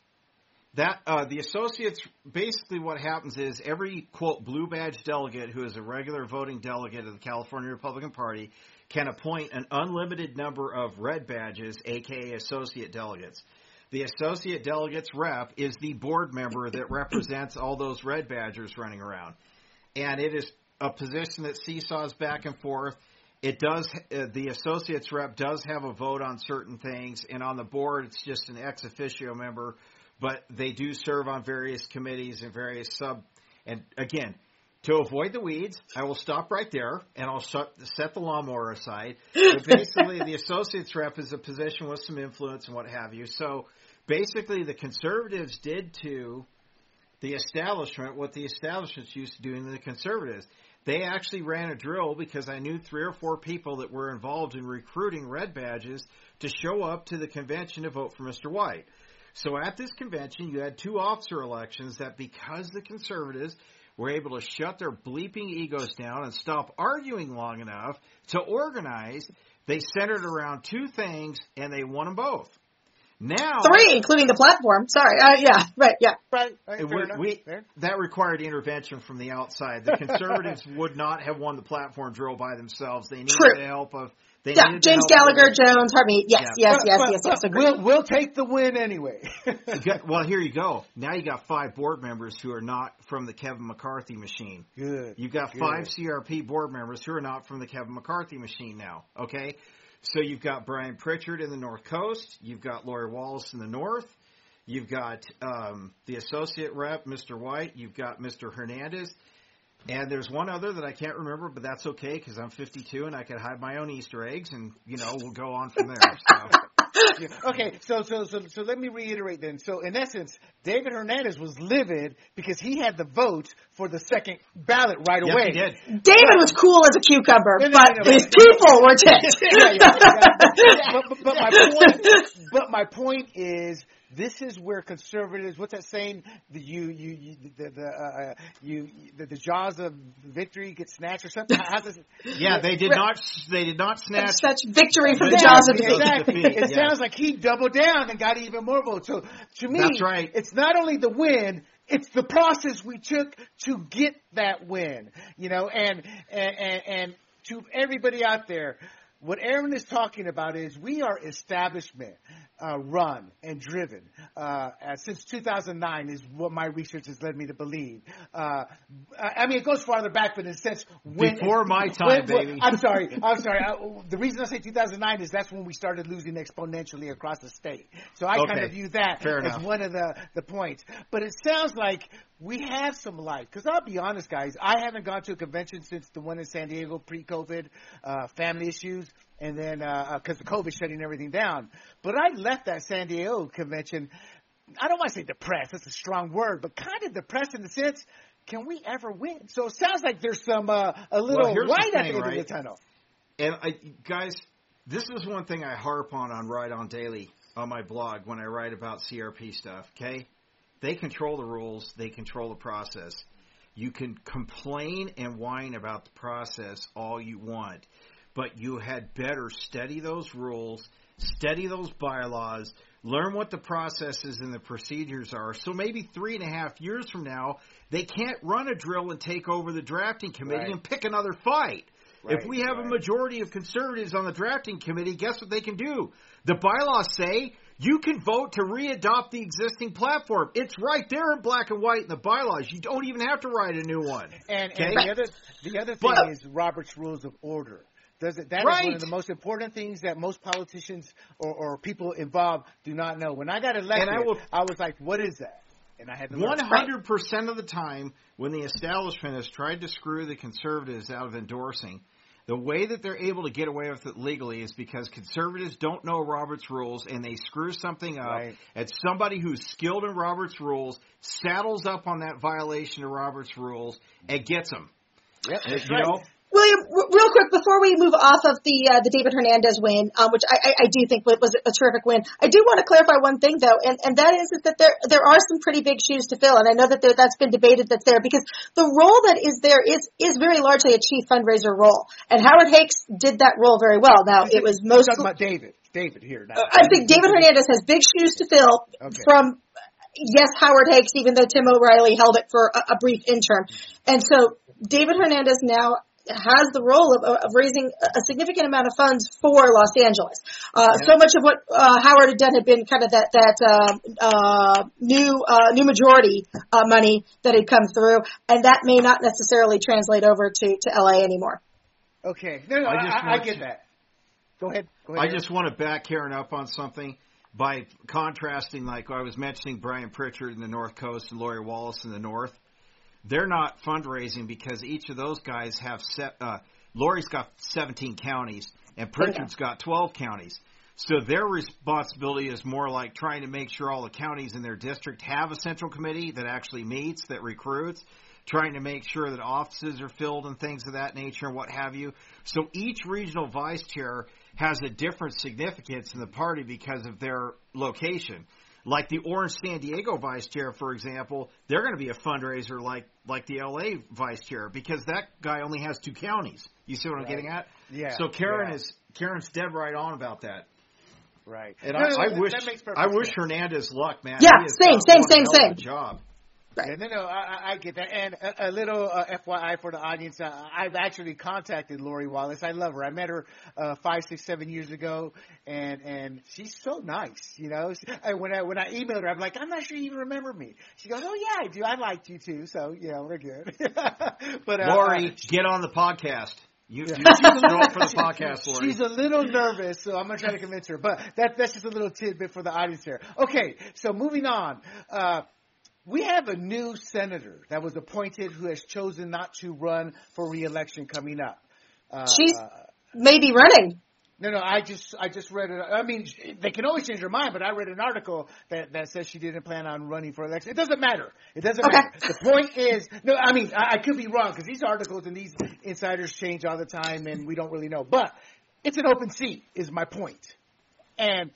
that uh, the associates, basically what happens is every, quote, blue badge delegate who is a regular voting delegate of the California Republican Party can appoint an unlimited number of red badges, a k a associate delegates. The associate delegates rep is the board member that represents all those red badgers running around. And it is a position that seesaws back and forth. It does, uh, the associates rep does have a vote on certain things, and on the board it's just an ex officio member, but they do serve on various committees and various sub, and again, to avoid the weeds, I will stop right there, and I'll shut, set the lawnmower aside. But basically, the associates rep is a position with some influence and what have you. So basically, the conservatives did to the establishment what the establishment's used to doing to the conservatives. They actually ran a drill because I knew three or four people that were involved in recruiting red badges to show up to the convention to vote for Mister White. So at this convention, you had two officer elections that because the conservatives were able to shut their bleeping egos down and stop arguing long enough to organize, they centered around two things, and they won them both. Now, Three, including the platform. Sorry. Uh, yeah, right, yeah. Right. right we, fair we, fair. that required intervention from the outside. The conservatives would not have won the platform drill by themselves. They needed True. the help of they Yeah, needed the James help of Gallagher, the- Jones, Harmeet. Yes, Yeah. yes, But- yes, but- yes, yes, but agreed. We'll, we'll take the win anyway. You got- well, here you go. Now you got five board members who are not from the Kevin McCarthy machine. Good. You've got Good. five C R P board members who are not from the Kevin McCarthy machine now, okay? So you've got Brian Pritchard in the North Coast. You've got Lori Wallace in the North. You've got um, the associate rep, Mister White. You've got Mister Hernandez. And there's one other that I can't remember, but that's okay because I'm fifty-two and I can hide my own Easter eggs, and, you know, we'll go on from there. So. Yeah. Okay, so so so so let me reiterate then. So in essence, David Hernandez was livid because he had the votes for the second ballot right Yes, away. he did. David was cool as a cucumber, No, no, but no, no, his but- people were ticked. Yeah, yeah, yeah. But, but, but my point, but my point is, this is where conservatives. What's that saying? The you you, you the the uh, you the, the jaws of victory get snatched or something. How's this? Yeah, they did not. They did not snatch. Such victory from the Yeah, jaws of defeat. Exactly. defeat, It yeah. sounds like he doubled down and got even more votes. So to me, That's right. it's not only the win, it's the process we took to get that win. You know, and and and, and to everybody out there, what Aaron is talking about is we are establishment uh, run and driven uh, uh, since two thousand nine is what my research has led me to believe. Uh, I mean, it goes farther back, but in a sense, when Before my time, when- when- baby. I'm sorry. I'm sorry. I, the reason I say two thousand nine is that's when we started losing exponentially across the state. So I kind Okay. of view that Fair as enough. one of the, the points. But it sounds like we have some life. Because I'll be honest, guys, I haven't gone to a convention since the one in San Diego pre-COVID, uh, family issues, and then because uh, of COVID shutting everything down. But I left that San Diego convention, I don't want to say depressed, that's a strong word, but kind of depressed in the sense, can we ever win? So it sounds like there's some uh, a little Well, here's the light at thing, the end right? of the tunnel. And I, guys, this is one thing I harp on on Ride On Daily on my blog when I write about C R P stuff. Okay, they control the rules, they control the process. You can complain and whine about the process all you want, but you had better study those rules, study those bylaws, learn what the processes and the procedures are. So maybe three and a half years from now, they can't run a drill and take over the drafting committee Right. and pick another fight. Right, if we have right. a majority of conservatives on the drafting committee, guess what they can do? The bylaws say you can vote to re-adopt the existing platform. It's right there in black and white in the bylaws. You don't even have to write a new one. And, Okay? and the other the other thing But- is Robert's Rules of Order. Does it, that is Right. one of the most important things that most politicians or, or people involved do not know. When I got elected, And I will- I was like, what is that? And I had to learn. One hundred percent of the time, when the establishment has tried to screw the conservatives out of endorsing, The way that they're able to get away with it legally is because conservatives don't know Robert's rules and they screw something up. Right. And somebody who's skilled in Robert's rules saddles up on that violation of Robert's rules and gets them. Yep, And, that's you right. know, William, r- real quick, before we move off of the uh, the David Hernandez win, um, which I, I, I do think was a terrific win, I do want to clarify one thing, though, and, and that is, is that there there are some pretty big shoes to fill, and I know that there, that's been debated that's there, because the role that is there is, is very largely a chief fundraiser role, and Howard Hakes did that role very well. Now, it was We're mostly... talking about David. David here now. I think David Hernandez has big shoes to fill Okay. from, yes, Howard Hakes, even though Tim O'Reilly held it for a, a brief interim. And so David Hernandez now has the role of, of raising a significant amount of funds for Los Angeles. Uh, Yeah. So much of what uh, Howard had done had been kind of that that uh, uh, new uh, new majority uh, money that had come through, and that may not necessarily translate over to, to L A anymore. Okay. No, no, I I, just I, I want get to- that. Go ahead. Go ahead. I just want to back Karen up on something by contrasting, like I was mentioning Brian Pritchard in the North Coast and Lori Wallace in the North. They're not fundraising because each of those guys have set, uh, Lori's got seventeen counties and Pritchard's got twelve counties. So their responsibility is more like trying to make sure all the counties in their district have a central committee that actually meets, that recruits, trying to make sure that offices are filled and things of that nature and what have you. So each regional vice chair has a different significance in the party because of their location. Like the Orange San Diego vice chair, for example, they're going to be a fundraiser like like the L A vice chair because that guy only has two counties. You see what I'm Right. getting at? Yeah. So Karen yeah. is Karen's dead right on about that. Right. And No, I, no, I that- wish that makes perfect I wish sense. Hernandez luck, man. Yeah, He has same, got same, one same, hell of a same. job. Yeah, no, no, I, I get that. And a, a little uh, F Y I for the audience, uh, I've actually contacted Lori Wallace. I love her. I met her uh, five, six, seven years ago, and and she's so nice. You know, she, I, when I when I emailed her, I'm like, I'm not sure you even remember me. She goes, Oh yeah, I do. I liked you too. So yeah, we're good. but uh, Lori, uh, get on the podcast. You, Yeah. you show up for the podcast, Lori. she's a little nervous, so I'm gonna try to convince her. But that that's just a little tidbit for the audience here. Okay, so moving on. Uh, We have a new senator that was appointed who has chosen not to run for re-election coming up. Uh, She's uh, maybe running. no, no, I just, I just read it. I mean, they can always change their mind, but I read an article that, that says she didn't plan on running for election. It doesn't matter. It doesn't Okay. matter. The point is, no, I mean, I, I could be wrong because these articles and these insiders change all the time and we don't really know. But it's an open seat is my point. And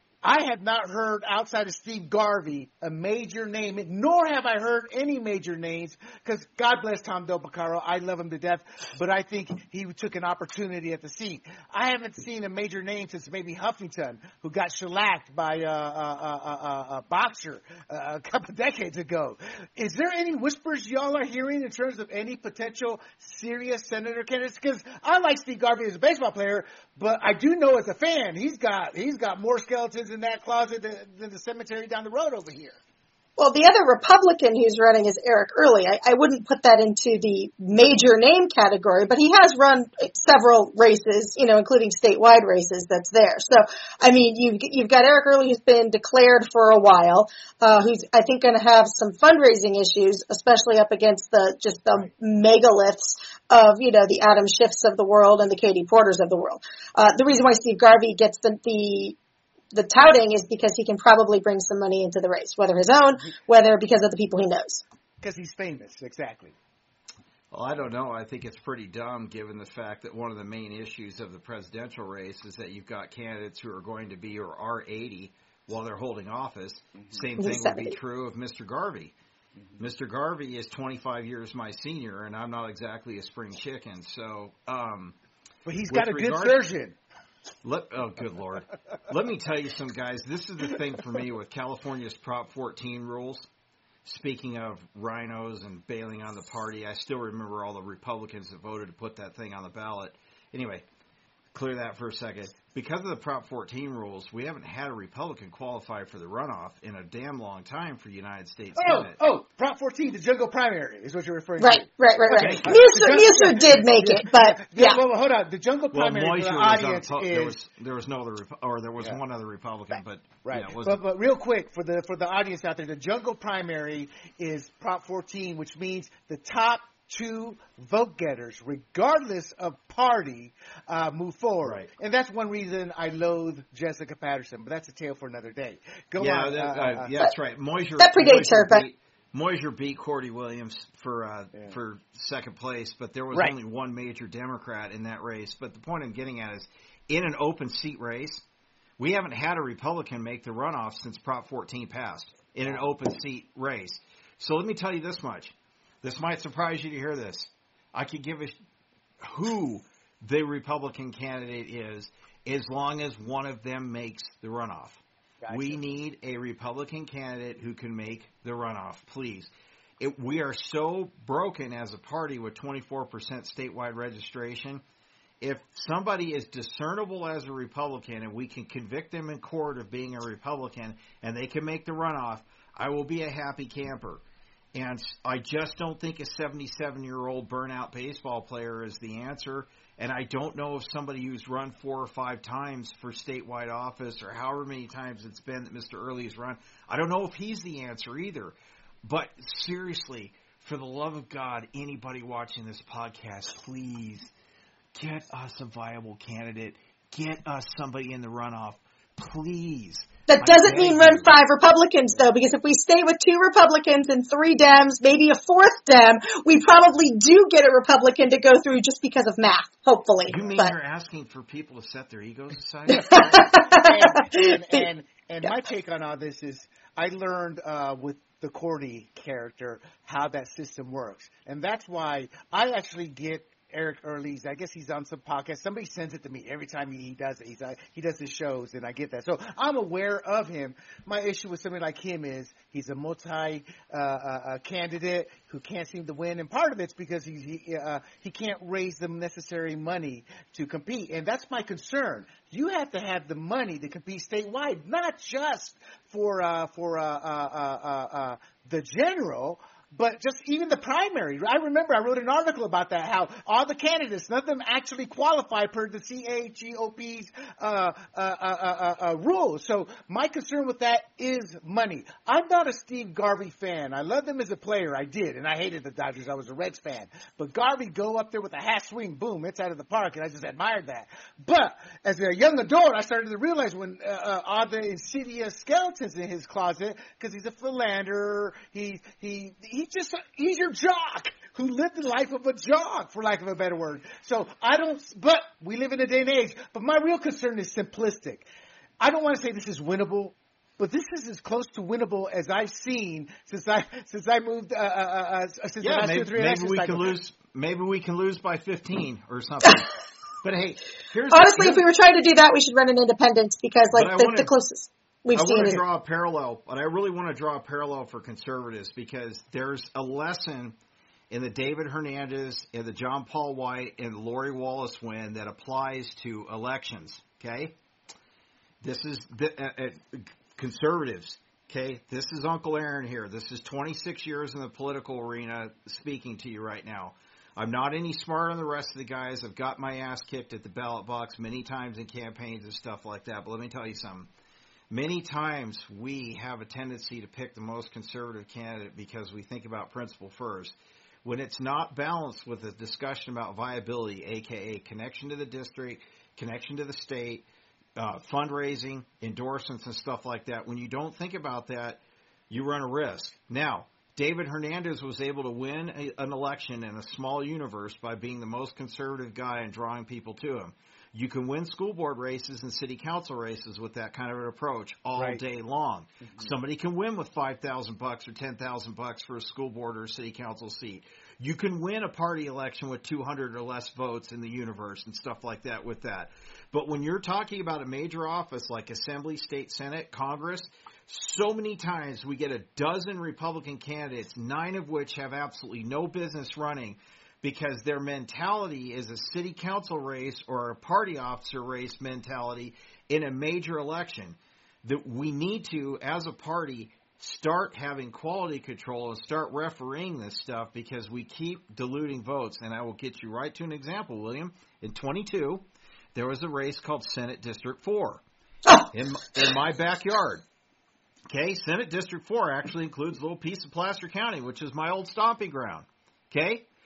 I have not heard outside of Steve Garvey a major name, nor have I heard any major names, because God bless Tom Del Picaro. I love him to death, but I think he took an opportunity at the seat. I haven't seen a major name since maybe Huffington, who got shellacked by a, a, a, a, a boxer uh, a couple decades ago. Is there any whispers y'all are hearing in terms of any potential serious senator candidates? Because I like Steve Garvey as a baseball player, but I do know as a fan, he's got he's got more skeletons in that closet than, than the cemetery down the road over here. Well, the other Republican who's running is Eric Early. I, I wouldn't put that into the major name category, but he has run several races, you know, including statewide races that's there. So, I mean, you've, you've got Eric Early who's been declared for a while, uh, who's, I think, going to have some fundraising issues, especially up against the, just the megaliths of, you know, the Adam Schiffs of the world and the Katie Porters of the world. Uh, the reason why Steve Garvey gets the, the The touting is because he can probably bring some money into the race, whether his own, whether because of the people he knows. Because he's famous, exactly. Well, I don't know. I think it's pretty dumb given the fact that one of the main issues of the presidential race is that you've got candidates who are going to be or are eighty while they're holding office. Mm-hmm. Same thing He's would be seventy. true of Mister Garvey. Mm-hmm. Mister Garvey is twenty-five years my senior, and I'm not exactly a spring chicken. So, um, But he's with got a good regard- surgeon. Let, oh, good Lord. Let me tell you some, guys. This is the thing for me with California's Prop fourteen rules. Speaking of rhinos and bailing on the party, I still remember all the Republicans that voted to put that thing on the ballot. Anyway, clear that for a second. Because of the Prop fourteen rules, we haven't had a Republican qualify for the runoff in a damn long time for United States Oh, Senate. oh, Prop fourteen, the jungle primary is what you're referring Right, to. right, right, right. Okay. Muser, The Muser jungle- did make it, but Yeah, yeah. well, well, hold on. The jungle Well, primary for Moisure the was on, audience po- is there was there was no other Repu- or there was Yeah. one other Republican, but right. yeah, it was but but real quick for the for the audience out there, the jungle primary is Prop fourteen, which means the top two vote getters, regardless of party, uh, move forward. Right. And that's one reason I loathe Jessica Patterson, but that's a tale for another day. Go yeah, on. That, uh, uh, uh, yeah, that's right. Moisier, that predates Moisier her, but... Beat, Moisier beat Cordy Williams for uh, yeah. for second place, but there was right. only one major Democrat in that race. But the point I'm getting at is, in an open seat race, we haven't had a Republican make the runoff since Prop fourteen passed in an open seat race. So let me tell you this much. This might surprise you to hear this. I could give a who the Republican candidate is as long as one of them makes the runoff. Gotcha. We need a Republican candidate who can make the runoff, please. It, we are so broken as a party with twenty-four percent statewide registration. If somebody is discernible as a Republican and we can convict them in court of being a Republican and they can make the runoff, I will be a happy camper. And I just don't think a seventy-seven-year-old burnout baseball player is the answer. And I don't know if somebody who's run four or five times for statewide office or however many times it's been that Mister Early has run, I don't know if he's the answer either. But seriously, for the love of God, anybody watching this podcast, please get us a viable candidate. Get us somebody in the runoff. Please. That doesn't mean run five Republicans, though, because if we stay with two Republicans and three Dems, maybe a fourth Dem, we probably do get a Republican to go through just because of math, hopefully. You mean but. You're asking for people to set their egos aside? and and, and, and my take on all this is I learned uh, with the Cordy character how that system works. And that's why I actually get Eric Early's, I guess he's on some podcast. Somebody sends it to me every time he, he does it. He's, uh, he does his shows, and I get that. So I'm aware of him. My issue with somebody like him is he's a multi uh, uh, candidate who can't seem to win, and part of it's because he's, he uh, he can't raise the necessary money to compete, and that's my concern. You have to have the money to compete statewide, not just for uh, for uh, uh, uh, uh, the general. But just even the primary. I remember I wrote an article about that, how all the candidates, none of them actually qualify per the C A G O P's uh, uh, uh, uh, uh, rules. So my concern with that is money. I'm not a Steve Garvey fan. I loved him as a player. I did. And I hated the Dodgers. I was a Reds fan. But Garvey go up there with a half swing, boom, it's out of the park. And I just admired that. But as a young adult, I started to realize when uh, uh, all the insidious skeletons in his closet, because he's a philanderer, he, he, he He's just, he's your jock who lived the life of a jock, for lack of a better word. So I don't, but we live in a day and age. But my real concern is simplistic. I don't want to say this is winnable, but this is as close to winnable as I've seen since I since I moved. Uh, uh, uh, since yeah, the last maybe, two or three maybe we cycle. can lose. Maybe we can lose by fifteen or something. But hey, here's honestly, here's, if we were trying to do that, we should run an independent because, like, the, wanna, the closest. We've I seen want to it. draw a parallel, but I really want to draw a parallel for conservatives because there's a lesson in the David Hernandez and the John Paul White and the Lori Wallace win that applies to elections, okay? This is the, uh, uh, conservatives, okay? This is Uncle Aaron here. This is twenty-six years in the political arena speaking to you right now. I'm not any smarter than the rest of the guys. I've got my ass kicked at the ballot box many times in campaigns and stuff like that. But let me tell you something. Many times we have a tendency to pick the most conservative candidate because we think about principle first. When it's not balanced with a discussion about viability, a k a connection to the district, connection to the state, uh, fundraising, endorsements, and stuff like that, when you don't think about that, you run a risk. Now, David Hernandez was able to win a, an election in a small universe by being the most conservative guy and drawing people to him. You can win school board races and city council races with that kind of an approach all right. day long. Mm-hmm. Somebody can win with five thousand bucks or ten thousand bucks for a school board or a city council seat. You can win a party election with two hundred or less votes in the universe and stuff like that with that. But when you're talking about a major office like Assembly, State Senate, Congress, so many times we get a dozen Republican candidates, nine of which have absolutely no business running because their mentality is a city council race or a party officer race mentality in a major election. That we need to, as a party, start having quality control and start refereeing this stuff because we keep diluting votes. And I will get you right to an example, William. In twenty-two, there was a race called Senate District four in, in my backyard. Okay, Senate District four actually includes a little piece of Placer County, which is my old stomping ground. Okay?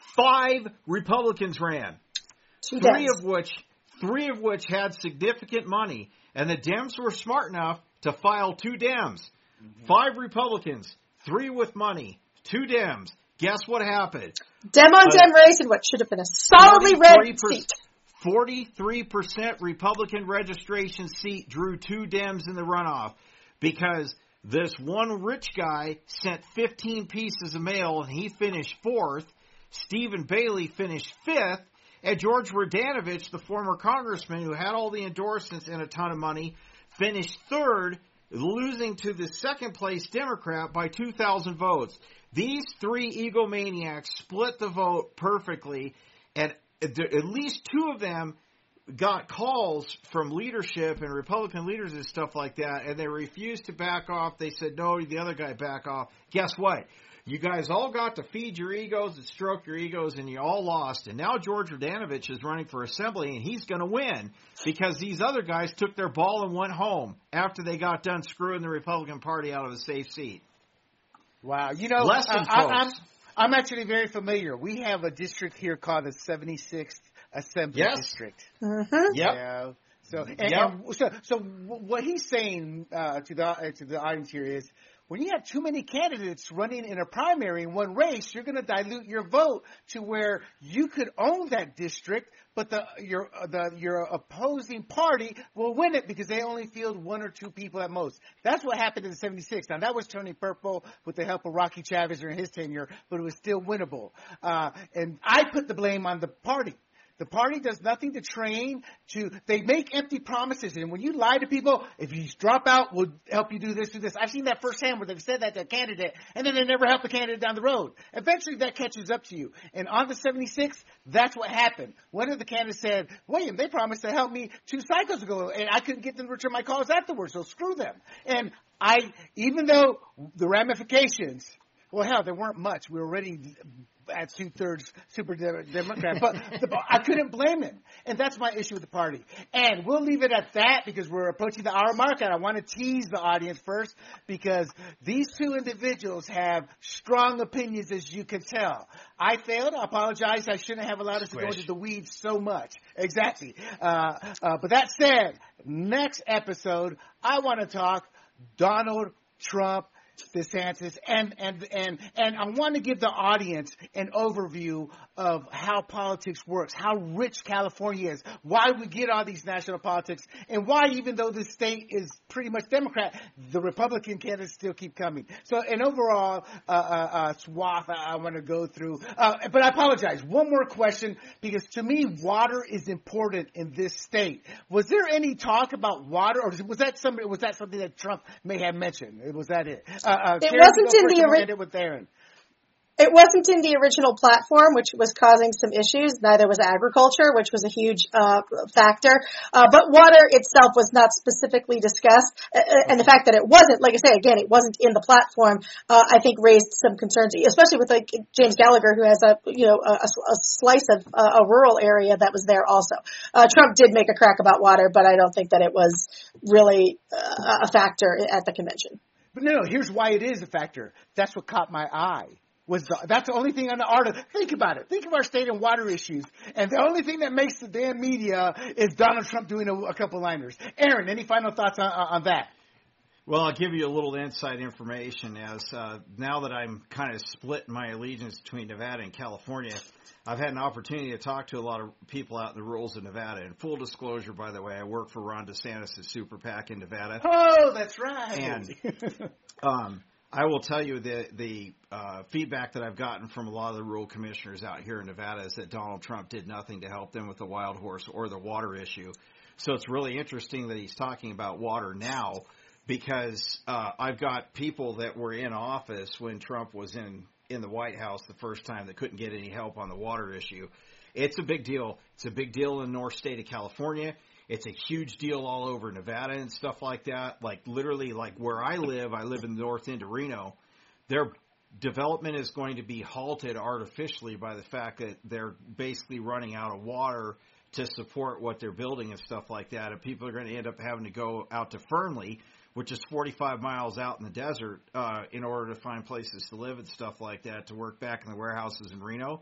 five Republicans ran, Two three Dems. of which three of which had significant money, and the Dems were smart enough to file two Dems. Mm-hmm. Five Republicans, three with money, two Dems. Guess what happened? Dem on Dem race in what should have been a solidly red seat. forty-three percent Republican registration seat drew two Dems in the runoff because this one rich guy sent fifteen pieces of mail and he finished fourth. Stephen Bailey finished fifth. And George Radanovich, the former congressman who had all the endorsements and a ton of money, finished third, losing to the second place Democrat by two thousand votes. These three egomaniacs split the vote perfectly, and at least two of them got calls from leadership and Republican leaders and stuff like that, and they refused to back off. They said, no, the other guy back off. Guess what? You guys all got to feed your egos and stroke your egos, and you all lost. And now George Radanovich is running for assembly, and he's going to win because these other guys took their ball and went home after they got done screwing the Republican Party out of a safe seat. Wow. You know, Lesson, uh, I, folks. I'm, I'm actually very familiar. We have a district here called the seventy-sixth Assembly yes. District. Mm-hmm. Yep. Yeah. So, and, yep. and so, so what he's saying uh, to the uh, to the audience here is, when you have too many candidates running in a primary in one race, you're going to dilute your vote to where you could own that district, but the your the your opposing party will win it because they only field one or two people at most. That's what happened in the seventy-six. Now, that was turning purple with the help of Rocky Chavez during his tenure, but it was still winnable. Uh, and I put the blame on the party. The party does nothing to train to, they make empty promises. And when you lie to people, if you drop out, we'll help you do this, do this. I've seen that firsthand where they've said that to a candidate, and then they never help the candidate down the road. Eventually that catches up to you. And on the seventy-sixth, that's what happened. One of the candidates said, William, they promised to help me two cycles ago, and I couldn't get them to return my calls afterwards, so screw them. And I, even though the ramifications, well, hell, there weren't much. We were already at two-thirds super Democrat, but the, I couldn't blame him. And that's my issue with the party. And we'll leave it at that because we're approaching the hour mark, and I want to tease the audience first because these two individuals have strong opinions, as you can tell. I failed. I apologize. I shouldn't have allowed us Squish. to go into the weeds so much. Exactly. Uh, uh, but that said, next episode, I want to talk Donald Trump, DeSantis, and, and, and, and I want to give the audience an overview of how politics works, how rich California is, why we get all these national politics, and why even though the state is pretty much Democrat, the Republican candidates still keep coming. So an overall uh, uh, uh, swath I, I want to go through. Uh, but I apologize. One more question, because to me, water is important in this state. Was there any talk about water, or was that somebody, was that something that Trump may have mentioned? Was that it? Uh, uh, it Karen, wasn't in the original. With Aaron. It wasn't in the original platform, which was causing some issues. Neither was agriculture, which was a huge uh, factor. Uh, but water itself was not specifically discussed. Uh, and the fact that it wasn't, like I say, again, it wasn't in the platform, uh, I think raised some concerns, especially with like James Gallagher, who has a, you know, a, a slice of uh, a rural area that was there also. Uh, Trump did make a crack about water, but I don't think that it was really uh, a factor at the convention. But no, here's why it is a factor. That's what caught my eye. Was the, that's the only thing on the article. Think about it. Think of our state and water issues. And the only thing that makes the damn media is Donald Trump doing a, a couple liners. Aaron, any final thoughts on, on that? Well, I'll give you a little inside information as uh, now that I'm kind of split my allegiance between Nevada and California, I've had an opportunity to talk to a lot of people out in the rurals of Nevada. And full disclosure, by the way, I work for Ron DeSantis' Super PAC in Nevada. Oh, that's right. And um, I will tell you the the uh, feedback that I've gotten from a lot of the rural commissioners out here in Nevada is that Donald Trump did nothing to help them with the wild horse or the water issue. So it's really interesting that he's talking about water now because uh, I've got people that were in office when Trump was in, in the White House the first time that couldn't get any help on the water issue. It's a big deal. It's a big deal in the North State of California. It's a huge deal all over Nevada and stuff like that. Like literally, like where I live, I live in the north end of Reno. Their development is going to be halted artificially by the fact that they're basically running out of water to support what they're building and stuff like that. And people are going to end up having to go out to Fernley, which is forty-five miles out in the desert, uh, in order to find places to live and stuff like that, to work back in the warehouses in Reno.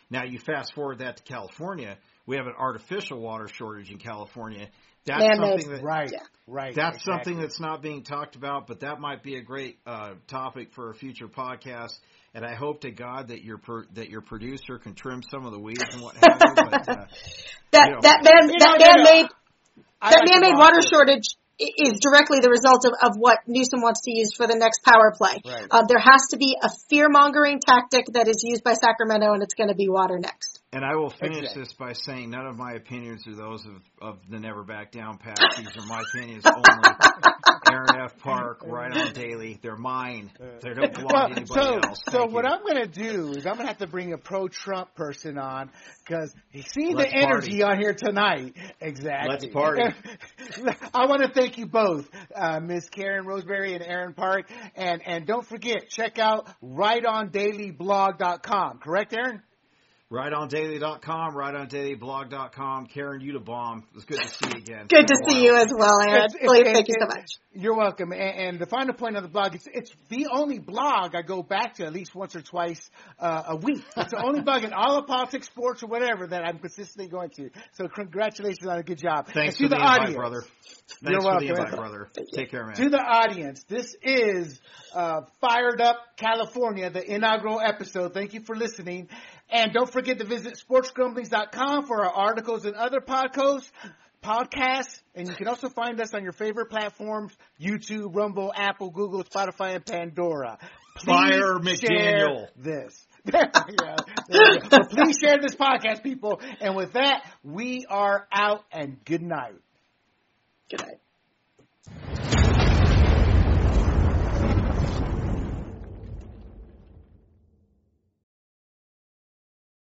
Now, you fast forward that to California, we have an artificial water shortage in California. That's Man-made. something that Right, Yeah. right. that's exactly. something that's not being talked about, but that might be a great uh, topic for a future podcast. And I hope to God that your per, that your producer can trim some of the weeds and what have you. But, uh, That you know, that man You that know, man made I that like man the made water roster. shortage i- is directly the result of, of what Newsom wants to use for the next power play. Right. Um, there has to be a fear mongering tactic that is used by Sacramento, and it's going to be water next. And I will finish Exactly. this by saying none of my opinions are those of, of the Never Back Down Pack. These are my opinions only. Aaron F. Park, Right On Daily. They're mine. They don't belong Well, to anybody so, else. so Thank what you. I'm going to do is I'm going to have to bring a pro-Trump person on because he's seen Let's the energy party. on here tonight. Exactly. Let's party. I want to thank you both, uh, Miz Karen Roseberry and Aaron Park. And, and don't forget, check out right on daily blog dot com. Correct, Aaron? right on daily dot com, right on daily blog dot com. Karen, you the bomb. It was good to see you again. Good to It's been a see you while. as well, Aaron. It's- it's- Please, it's- thank you so it's- much. You're welcome. And, and the final point of the blog, it's, it's the only blog I go back to at least once or twice uh, a week. It's the only blog in all of politics, sports, or whatever that I'm consistently going to. So congratulations on a good job. Thanks and for to the invite, audience, brother. You're Thanks for welcome. the invite, brother. Take care, man. To the audience, this is uh, Fired Up California, the inaugural episode. Thank you for listening. And don't forget to visit sports grumblings dot com for our articles and other podcasts. podcasts. And you can also find us on your favorite platforms, YouTube, Rumble, Apple, Google, Spotify, and Pandora. Please Fire share McDaniel. this. yeah, there you go. So please share this podcast, people. And with that, we are out, and good night. Good night.